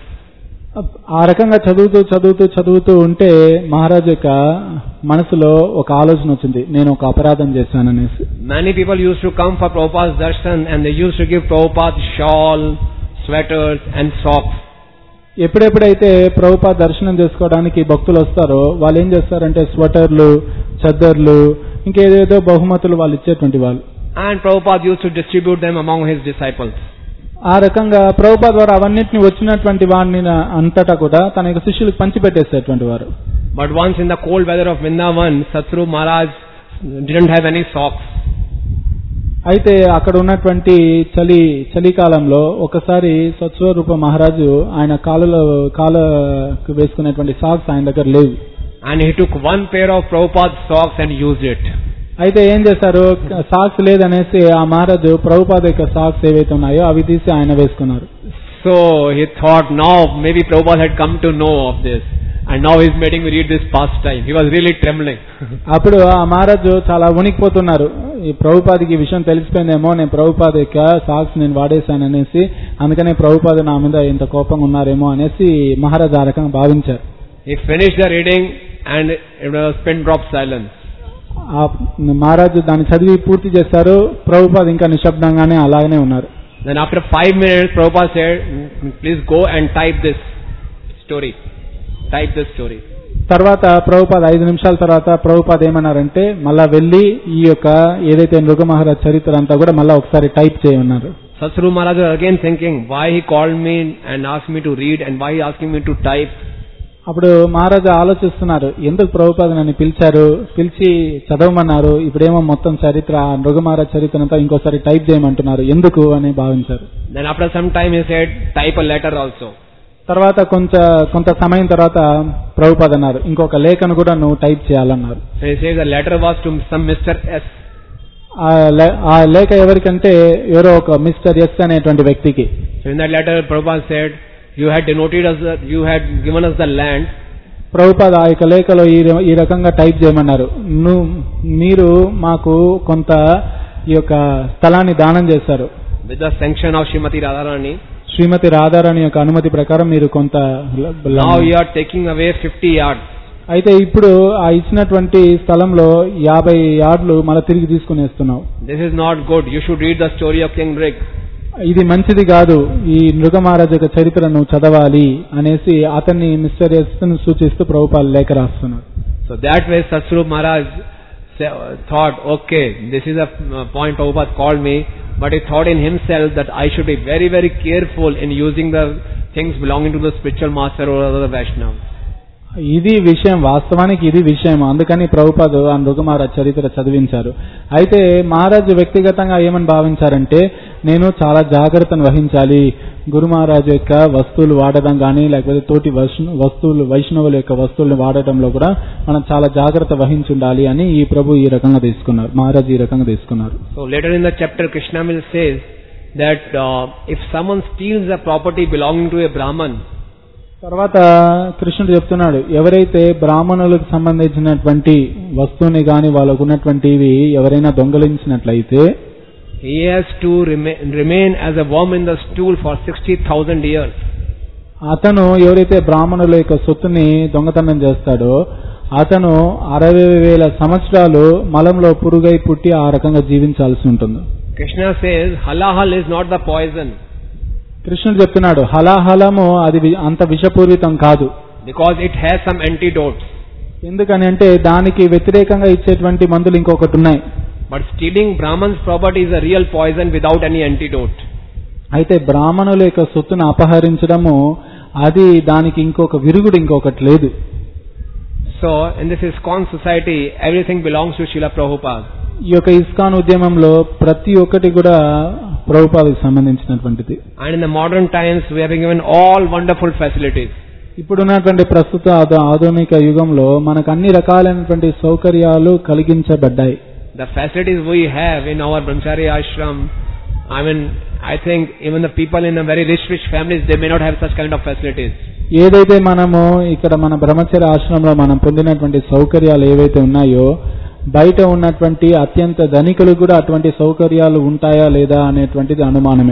ఆ రకంగా చదువుతూ ఉంటే మహారాజ్ యొక్క మనసులో ఒక ఆలోచన వచ్చింది, నేను ఒక అపరాధం చేశాననేసి. Many people used to come for Prabhupada's darshan and they used to give Prabhupada shawl, sweaters and socks. ఎప్పుడెప్పుడైతే Prabhupad దర్శనం చేసుకోవడానికి భక్తులు వస్తారో వాళ్ళు ఏం చేస్తారంటే స్వెటర్లు, చద్దర్లు, ఇంకేదేదో బహుమతులు వాళ్ళు ఇచ్చేటువంటి వాళ్ళు. And Prabhupada used to distribute them among his disciples. ఆ రకంగా ప్రభుపాద్ వారు అవన్నిటిని వచ్చినటువంటి వాడిని అంతటా కూడా తన యొక్క శిష్యులకు పంచిపెట్టేసేటువంటి వారు. But once in the cold weather of Vrindavan, Satsvarup Maharaj didn't have any socks. అయితే అక్కడ ఉన్నటువంటి చలికాలంలో ఒకసారి సత్స్వరూప మహారాజు ఆయన కాళ్ళకు వేసుకునేటువంటి సాక్స్ ఆయన దగ్గర లేవు. And he took one pair of Prabhupada's socks and used it. అయితే ఏం చేశారు, సాక్స్ లేదనేసి ఆ మహారాజు ప్రభుపాద యొక్క సాక్స్ ఏవైతే ఉన్నాయో అవి తీసి ఆయన వేసుకున్నారు. So he thought, now maybe Prabhupada had come to know of this and now he is making me read this pastime. He was really trembling. అప్పుడు ఆ మహారాజు చాలా వణికిపోతున్నారు, ఈ ప్రభుపాదకి ఈ విషయం తెలిసిపోయిందేమో, నేను ప్రభుపాద యొక్క సాక్స్ నేను వాడేశాననేసి, అందుకనే ప్రభుపాద నా మీద ఇంత కోపంగా ఉన్నారేమో అనేసి మహారాజు ఆ రకంగా భావించారు. He finished the reading and it was pin drop silence. మహారాజు దాన్ని చదివి పూర్తి చేశారు. ప్రభుపాద ఇంకా నిశ్శబ్దంగానే అలాగనే ఉన్నారు. Then after 5 minutes, Prabhupada said, please go and type this story. తర్వాత ప్రభుపాద 5 నిమిషాల తర్వాత ప్రభుపాద ఏమన్నారంటే మళ్ళా వెళ్లి ఈ యొక్క ఏదైతే నృగ మహారాజ్ చరిత్ర అంతా కూడా మళ్ళా ఒకసారి టైప్ చేయమన్నారు. Satsvarup Maharaj was again thinking, why he called me and asked me to read and why he asking me to type. అప్పుడు మహారాజా ఆలోచిస్తున్నారు, ఎందుకు ప్రభుపాద నన్ను పిలిచి చదవమన్నారు, ఇప్పుడేమో మొత్తం చరిత్ర నృగ మహారాజ్ చరిత్ర అంతా ఇంకోసారి టైప్ చేయమంటున్నారు, ఎందుకు అని భావించారు. Then after some time he said, type a letter also. తర్వాత కొంత సమయం తర్వాత ప్రభుపాద అన్నారు, ఇంకొక లేఖను కూడా నువ్వు టైప్ చేయాలన్నారు. So he says the letter was to some Mr. S. ఆ లేఖ ఎవరికంటే ఎవరో ఒక మిస్టర్ ఎస్ అనేటువంటి వ్యక్తికి. So in that letter Prabhupada said, you had given us the land. Prabhupada ఆ యొక్క లేఖలో ఈ రకంగా టైప్ చేయమన్నారు, మీరు మాకు కొంత ఈ యొక్క స్థలాన్ని దానం చేశారు. With the sanction of Srimati Radharani. శ్రీమతి రాధారాణి యొక్క అనుమతి ప్రకారం మీరు కొంత. Now you are taking away 50 yards. అయితే ఇప్పుడు ఆ ఇచ్చినటువంటి స్థలంలో 50 యార్డ్లు మళ్ళీ తిరిగి తీసుకునేస్తున్నావు. This is not good. You should read the story of King Rig. ఇది మంచిది కాదు, ఈ నృగ మహారాజు యొక్క చరిత్రను చదవాలి అనేసి అతన్ని మిస్టర్ ఎస్ ను సూచిస్తూ ప్రభుపాద లేఖ రాస్తున్నారు. So that way Satsvarup Maharaj thought, okay, this is a point Prabhupada called me, but he thought in himself that I should be very, very careful in using the things belonging to the spiritual master or other Vaishnavas. ఇది విషయం, వాస్తవానికి ఇది విషయం. అందుకని ప్రభుపాద ఆ నృగ మహారాజ్ చరిత్ర చదివించారు. అయితే మహారాజు వ్యక్తిగతంగా ఏమని భావించారంటే, నేను చాలా జాగ్రత్తను వహించాలి, గురు మహారాజు యొక్క వస్తువులు వాడడం కానీ లేకపోతే తోటి వైష్ణవుల యొక్క వస్తువులను వాడటంలో కూడా మనం చాలా జాగ్రత్త వహించి ఉండాలి అని ఈ ప్రభు ఈ రకంగా తీసుకున్నారు, మహారాజు ఈ రకంగా తీసుకున్నారు. So later in the chapter Krishna will says that if someone steals a property belonging to a Brahman, తర్వాత కృష్ణుడు చెప్తున్నాడు, ఎవరైతే బ్రాహ్మణులకు సంబంధించినటువంటి వస్తువుని గాని వాళ్ళకు ఉన్నటువంటివి ఎవరైనా దొంగలించినట్లయితే he has to remain as a worm in the stool for 60,000 years. అతను ఎవరైతే బ్రాహ్మణుల యొక్క సొత్తుని దొంగతనం చేస్తాడో అతను 60,000 సంవత్సరాలు మలంలో పురుగై పుట్టి ఆ రకంగా జీవించాల్సి ఉంటుంది. Krishna says halahal is not the poison. కృష్ణుడు చెప్తున్నాడు హలాహలము అది అంత విషపూరితం కాదు. Because it has some antidotes. ఎందుకని అంటే దానికి వ్యతిరేకంగా ఇచ్చేటువంటి మందులు ఇంకొకటి ఉన్నాయి. But stealing Brahman's property is a real poison without any antidote. అయితే బ్రాహ్మణుల యొక్క సొత్తును అపహరించడము అది దానికి ఇంకొక విరుగుడు ఇంకొకటి లేదు. So in this ISKCON society everything belongs to Srila Prabhupada. ఈ యొక్క ఇస్కాన్ ఉద్యమంలో ప్రతి ఒక్కటి కూడా ప్రభుపాదకు సంబంధించినటువంటిది. And in the modern times we have been given all wonderful facilities. ఇప్పుడున్నటువంటి ప్రస్తుత ఆధునిక యుగంలో మనకు అన్ని రకాలైనటువంటి సౌకర్యాలు కలిగించబడ్డాయి. The facilities we have in our Brahmachari ashram, I think even the people in a very rich families, they may not have such kind of facilities. ఏదైతే మనము ఇక్కడ మన బ్రహ్మచర్య ఆశ్రమంలో మనం పొందినటువంటి సౌకర్యాలు ఏవైతే ఉన్నాయో బయట ఉన్నటువంటి అత్యంత ధనికులు కూడా అటువంటి సౌకర్యాలు ఉంటాయా లేదా అనేటువంటిది అనుమానమే.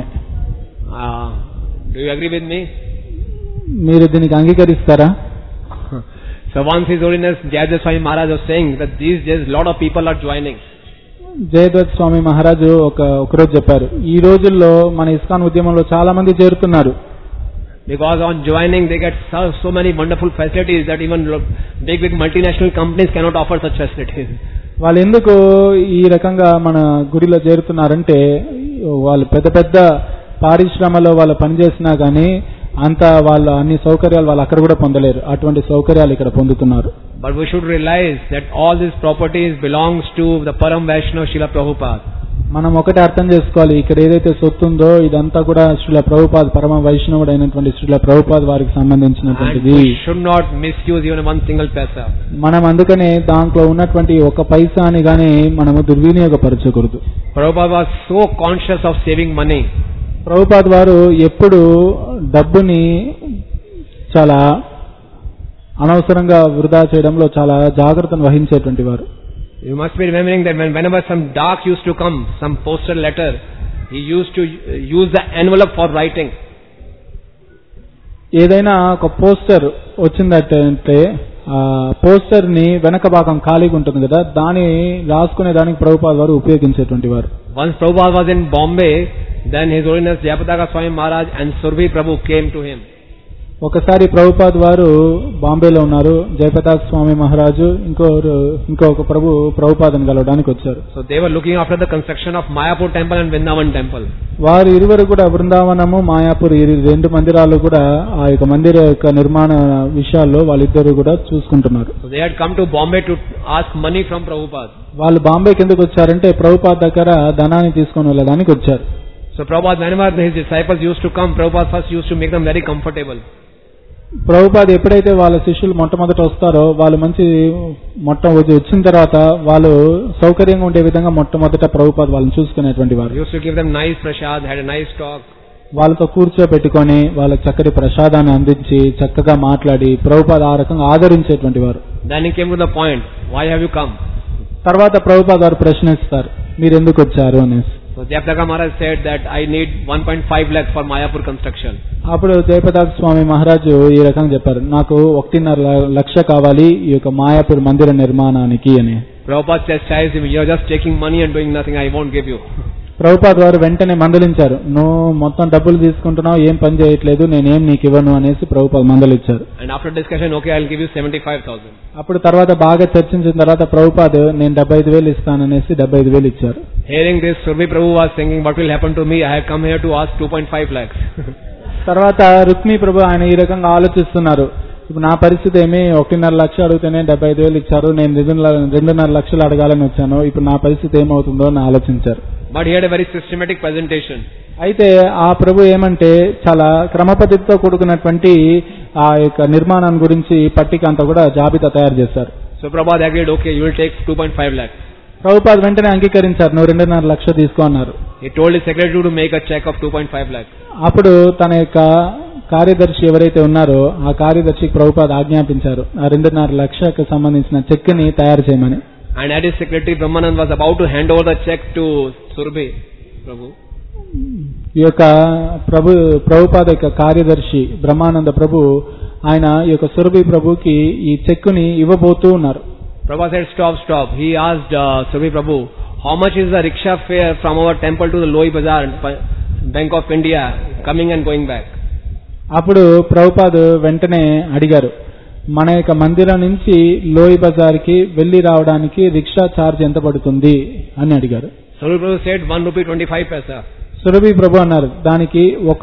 Do you agree with me? మీరు దీనికి అంగీకరిస్తారా? So once His Holiness Jayadvaita Swami Maharaj was saying that these days lot of people are joining. జయద్వత్ స్వామి మహారాజు ఒకరోజు చెప్పారు, ఈ రోజుల్లో మన ఇస్కాన్ ఉద్యమంలో చాలా మంది చేరుతున్నారు. Because on joining they get so many wonderful facilities that even big multinational companies cannot offer such facilities. వాళ్ళు ఎందుకు ఈ రకంగా మన గుడిలో చేరుతున్నారంటే వాళ్ళు పెద్ద పెద్ద పారిశ్రమలో వాళ్ళు పనిచేసినా గానీ అంత వాళ్ళ అన్ని సౌకర్యాలు వాళ్ళు అక్కడ కూడా పొందలేరు. అటువంటి సౌకర్యాలు ఇక్కడ పొందుతున్నారు. But we should realize that all these properties belongs to the Param Vaishnava Srila Prabhupada. మనం ఒకటి అర్థం చేసుకోవాలి, ఇక్కడ ఏదైతే సొత్తు ఉందో ఇదంతా కూడా శ్రీల ప్రభుపాద్ పరమ వైష్ణవుడు అయినటువంటి శ్రీల ప్రభుపాద్ వారికి సంబంధించినటువంటిది. And we should not misuse even one single paisa. మనం అందుకనే దాంట్లో ఉన్నటువంటి ఒక పైసాని గానీ మనము దుర్వినియోగపరచకూడదు. Prabhupada was so conscious of saving money. Prabhupad వారు ఎప్పుడు డబ్బుని చాలా అనవసరంగా వృధా చేయడంలో చాలా జాగ్రత్తను వహించేటువంటి వారు. You must be remembering that whenever some dark used to come, some postal letter, he used to use the envelope for writing. ఏదైనా ఒక పోస్టర్ వచ్చిందంటే ఆ పోస్టర్ ని వెనక భాగం ఖాళీగా ఉంటుంది కదా, దాన్ని రాసుకునే దానికి ప్రభుపాద్ వారు ఉపయోగించేటువంటి వారు. Once Prabhupada was in Bombay, then His Holiness Jayapataka Swami Maharaj and Surabhi Prabhu came to him. ఒకసారి ప్రభుపాద్ వారు బాంబేలో ఉన్నారు, జయపతాక స్వామి మహారాజు ఇంకొక ప్రభుపాదను కలవడానికి వచ్చారు. So they were looking after the construction of Mayapur temple and Vrindavan temple. వారు ఇరువురు కూడా బృందావనము మాయాపూర్ రెండు మందిరాలు కూడా ఆ యొక్క మందిర యొక్క నిర్మాణ విషయాల్లో వాళ్ళిద్దరు కూడా చూసుకుంటున్నారు. So they had come to Bombay to ask money from Prabhupada. వాళ్ళు బాంబేకి ఎందుకు వచ్చారంటే ప్రభుపాద్ దగ్గర ధనాన్ని తీసుకొని వెళ్ళడానికి వచ్చారు. So Prabhupada, whenever his disciples used to come, Prabhupada first used to make them very comfortable. Prabhupad ఎప్పుడైతే వాళ్ళ శిష్యులు మొట్టమొదట వస్తారో వాళ్ళు మంచి వచ్చిన తర్వాత వాళ్ళు సౌకర్యంగా ఉండే విధంగా మొట్టమొదట ప్రభుపాద్ వాళ్ళని చూసుకునేటువంటి వారు. Used to give them nice prasad, had a nice talk. వాళ్ళతో కూర్చోబెట్టుకొని వాళ్ళకి చక్కటి ప్రసాదాన్ని అందించి చక్కగా మాట్లాడి ప్రభుపాద్ ఆ రకంగా ఆదరించేటువంటి వారు. Then he came to the point, why have you come? తర్వాత ప్రభుపాద్ వారు ప్రశ్నిస్తారు, మీరు ఎందుకు వచ్చారు అనేసి. So Jayapataka Maharaj said that I need 1.5 lakhs for Mayapur construction. అప్పుడు జయపతాక స్వామి మహారాజు ఈ రకంగా చెప్పారు, నాకు 1.5 లక్ష కావాలి ఈ యొక్క మాయాపూర్ మందిర నిర్మాణానికి అని. Prabhupada chastised him, you are just taking money and doing nothing, I won't give you. Prabhupad వారు వెంటనే మందలించారు, నువ్వు మొత్తం డబ్బులు తీసుకుంటున్నావు, ఏం పని చేయట్లేదు, నేనేం నీకు ఇవ్వను అనేసి Prabhupad మందలించారు. And after discussion, okay, I'll give you 75,000. అప్పుడు తర్వాత బాగా చర్చించిన తర్వాత ప్రభుపాద్ నేను 75,000 ఇస్తాననేసి 75,000 ఇచ్చారు. Hearing this, Surabhi Prabhu was thinking, what will happen to me? I have come here to ask 2.5 lakhs. తర్వాత రుక్మి ప్రభు ఆయన ఈ రకంగా ఆలోచిస్తున్నారు, ఇప్పుడు నా పరిస్థితి ఏమి 1.5 లక్ష అడిగితేనే 75,000 ఇచ్చారు, నేను 2.5 లక్షలు అడగాలని వచ్చాను, ఇప్పుడు నా పరిస్థితి ఏమవుతుందో అని ఆలోచించారు. But he had a very systematic presentation. అయితే ఆ ప్రభు ఏమంటే చాలా క్రమపద్ధతితో కూడుకున్నటువంటి ఆ యొక్క నిర్మాణం గురించి పట్టిక అంతా కూడా జాబితా తయారు చేశారు. So Prabhupada agreed, okay, you will take 2.5 lakhs. Prabhupada వెంటనే అంగీకరించారు, నువ్వు 2.5 లక్షలు తీసుకో అన్నారు. He told his secretary to make a check of 2.5 lakh. అప్పుడు తన యొక్క కార్యదర్శి ఎవరైతే ఉన్నారో ఆ కార్యదర్శికి ప్రభుపాద ఆజ్ఞాపించారు ఆ 2.5 లక్షలకు సంబంధించిన చెక్ ని తయారు చేయమని. And as his secretary Brahmanand was about to hand over the check to Surabhi Prabhu, ఈ యొక్క ప్రభుపాద యొక్క కార్యదర్శి బ్రహ్మానంద ప్రభు ఆయన ఈ యొక్క సురభి ప్రభుకి ఈ చెక్కుని ఇవ్వబోతూ ఉన్నారు. Prabhu said, stop. He asked Surabhi Prabhu, how much is the rickshaw fare from our temple to the Loi Bazaar, Bank of India, coming and going back? అప్పుడు ప్రభుపాద్ వెంటనే అడిగారు, మన యొక్క మందిరం నుంచి లోయ్ బజార్కి వెళ్లి రావడానికి రిక్షా ఛార్జ్ ఎంత పడుతుంది అని అడిగారు. Surabhi Prabhu said, 1 rupee 25 paisa. Surabhi ప్రభు అన్నారు, దానికి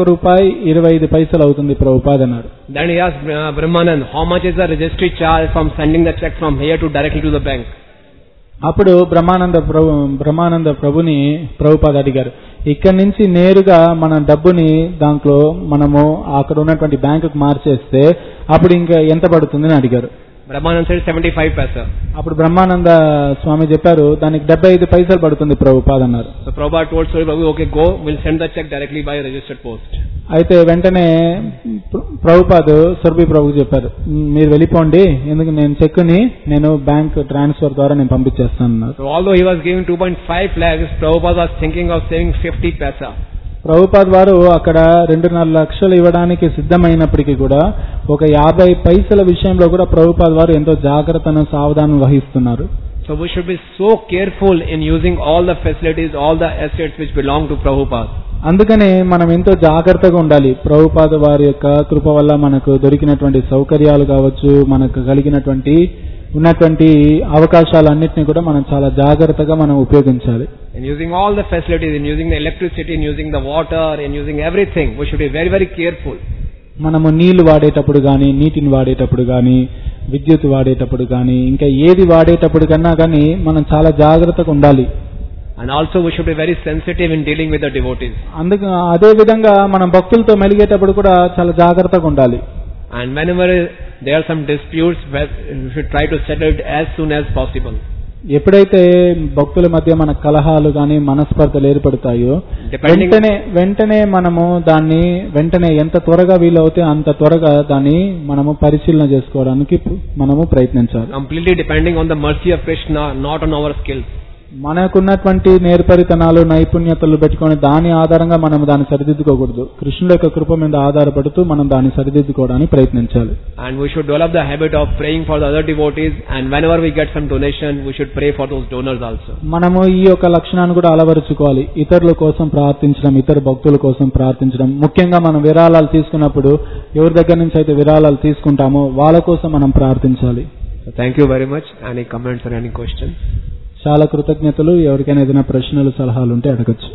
₹1.25 అవుతుంది ప్రభుపాద్ అన్నారు. Then he asked Brahmanand, how much is the registry charge from sending the check from here to directly to the bank? అప్పుడు బ్రహ్మానంద ప్రభుని ప్రభుపాద్ అడిగారు, ఇక్కడి నుంచి నేరుగా మన డబ్బుని దాంట్లో మనము అక్కడ ఉన్నటువంటి బ్యాంకుకు మార్చేస్తే అప్పుడు ఇంకా ఎంత పడుతుంది అని అడిగారు. Brahmanand said 75 paisa. అప్పుడు బ్రహ్మానంద స్వామి చెప్పారు, దానికి 75 పైసలు పడుతుంది ప్రభుపాద్ అన్నారు. So Prabhupada told Surabhi Prabhu, okay, go, we'll send the check directly by registered post. అయితే వెంటనే ప్రభుపాద్ సురభి ప్రభుకి చెప్పారు, మీరు వెళ్ళిపోండి, ఎందుకు నేను చెక్కుని నేను బ్యాంక్ ట్రాన్స్ఫర్ ద్వారా నేను పంపించేస్తాను. So although he was giving 2.5 lakhs, Prabhupada was thinking of saving 50 paisa. Prabhupad వారు అక్కడ 2.5 లక్షలు ఇవ్వడానికి సిద్ధమైనప్పటికీ కూడా ఒక 50 పైసల విషయంలో కూడా ప్రభుపాద్ వారు ఎంతో జాగ్రత్తను సావధానం వహిస్తున్నారు. So we should be so careful in using all the facilities, all the assets which belong to Prabhupada. అందుకనే మనం ఎంతో జాగ్రత్తగా ఉండాలి. ప్రభుపాద్ వారి యొక్క కృప వల్ల మనకు దొరికినటువంటి సౌకర్యాలు కావచ్చు, మనకు కలిగినటువంటి ఉన్నటువంటి అవకాశాలన్నింటినీ కూడా మనం చాలా జాగ్రత్తగా మనం ఉపయోగించాలి. In using all the facilities, in using the electricity, in using the water, in using everything, we should be very, very careful. మనము నీళ్లు వాడేటప్పుడు కానీ, నీటిని వాడేటప్పుడు కానీ, విద్యుత్ వాడేటప్పుడు కానీ, ఇంకా ఏది వాడేటప్పుడు కన్నా కానీ మనం చాలా జాగ్రత్తగా ఉండాలి. And also we should be very sensitive in dealing with the devotees. అందుకు అదే విధంగా మనం భక్తులతో మెలిగేటప్పుడు కూడా చాలా జాగ్రత్తగా ఉండాలి. And whenever there are some disputes, we should try to settle it as soon as possible. ఎప్పుడైతే భక్తుల మధ్య మన కలహాలు గాని మనస్పర్ధలు ఏర్పడతాయో వెంటనే మనము దాన్ని ఎంత త్వరగా వీలవుతే అంత త్వరగా దాన్ని మనము పరిశీలన చేసుకోవడానికి మనము ప్రయత్నించాలి. Completely depending on the mercy of Krishna, not on our skills. మనకున్నటువంటి నేర్పరితనాలు నైపుణ్యతలు పెట్టుకొని దాని ఆధారంగా మనం దాన్ని సరిదిద్దుకోకూడదు. కృష్ణుడి యొక్క కృప మీద ఆధారపడుతూ మనం దాన్ని సరిదిద్దుకోవడానికి ప్రయత్నించాలి. And we should develop the habit of praying for the other devotees, and whenever we get some donation, we should pray for those donors also. మనము ఈ యొక్క లక్షణాన్ని కూడా అలవరుచుకోవాలి. ఇతరుల కోసం ప్రార్థించడం, ఇతర భక్తుల కోసం ప్రార్థించడం. ముఖ్యంగా మనం విరాళాలు తీసుకున్నప్పుడు ఎవరి దగ్గర నుంచి అయితే విరాళాలు తీసుకుంటామో వాళ్ళ కోసం మనం ప్రార్థించాలి. Thank you very much. Any comments or any questions? చాలా కృతజ్ఞతలు. ఎవరికైనా ఏదైనా ప్రశ్నలు సలహాలు ఉంటే అడగచ్చు.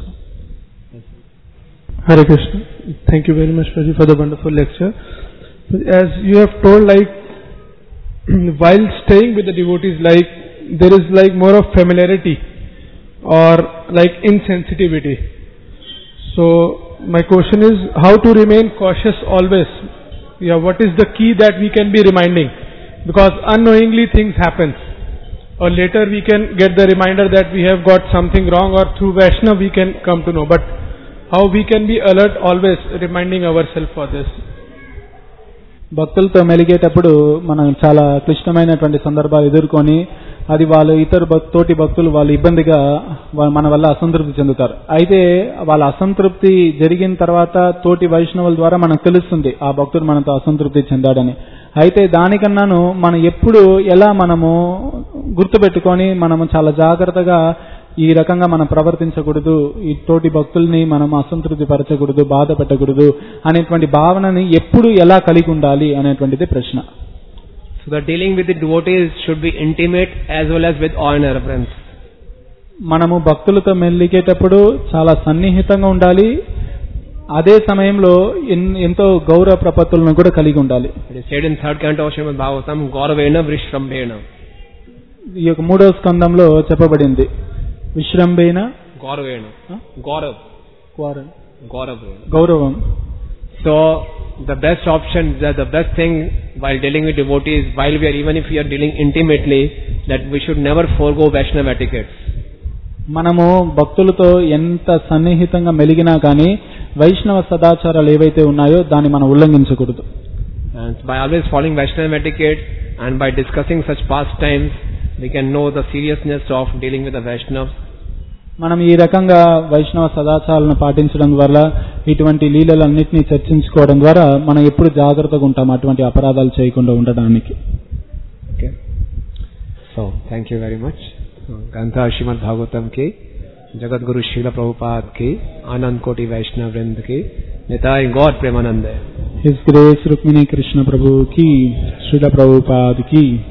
Hare Krishna. Thank you very much for the wonderful lecture. As you have told, like while staying with the devotees, like there is like more of familiarity or like insensitivity. So my question is how to remain cautious always. Yeah, what is the key that we can be reminding? Because unknowingly things happen. Or later we can get the reminder that we have got something wrong, or through Vaishnava we can come to know. But how we can be alert always, reminding ourselves for this? భక్తులతో మెలిగేటప్పుడు మనం చాలా క్లిష్టమైనటువంటి సందర్భాలు ఎదుర్కొని అది వాళ్ళు తోటి భక్తులు వాళ్ళు ఇబ్బందిగా మన వల్ల అసంతృప్తి చెందుతారు. అయితే వాళ్ళ అసంతృప్తి జరిగిన తర్వాత తోటి వైష్ణవుల ద్వారా మనకు తెలుస్తుంది ఆ భక్తుడు మనతో అసంతృప్తి చెందాడని. అయితే దానికన్నాను మనం ఎప్పుడు ఎలా మనము గుర్తుపెట్టుకొని మనము చాలా జాగ్రత్తగా ఈ రకంగా మనం ప్రవర్తించకూడదు, ఈ తోటి భక్తుల్ని మనం అసంతృప్తి పరచకూడదు, బాధ పెట్టకూడదు అనేటువంటి భావనని ఎప్పుడు ఎలా కలిగి ఉండాలి అనేటువంటిది ప్రశ్న. So the dealing with the devotees should be intimate as well as with awe and reverence. మనము భక్తులతో మెలిగేటప్పుడు చాలా సన్నిహితంగా ఉండాలి, అదే సమయంలో ఎంతో గౌరవ ప్రపత్తులను కూడా కలిగి ఉండాలి. It is said in 3rd canto of Srimad Bhagavatam, Gauravena Vishrambena. ఈ యొక్క 3వ స్కందంలో చెప్పబడింది విశ్రంభేన గౌరవం. So the best option, the best thing while dealing with devotees, even if we are dealing intimately, that we should never forego Vaishnava etiquette. మనము భక్తులతో ఎంత సన్నిహితంగా మెలిగినా కానీ వైష్ణవ సదాచారాలు ఏవైతే ఉన్నాయో దాన్ని మనం ఉల్లంఘించకూడదు. And by always following Vaishnava etiquette and by discussing such pastimes, we can know the seriousness of dealing with the Vaishnavas. మనం ఈ రకంగా వైష్ణవ సదాచారాలను పాటించడం వల్ల ఇటువంటి లీలలన్నింటినీ చర్చించుకోవడం ద్వారా మనం ఎప్పుడు జాగ్రత్తగా ఉంటాం అటువంటి అపరాధాలు చేయకుండా ఉండడానికి. Okay. So, thank you very much. Gantha Srimad Bhagavatam ki, Jagat Guru Srila Prabhupada ki, Anand Koti Vaishnava Vrind ki, Nitai God Premanande. His Grace Rukmini Krishna Prabhu ki, Srila Prabhupada ki.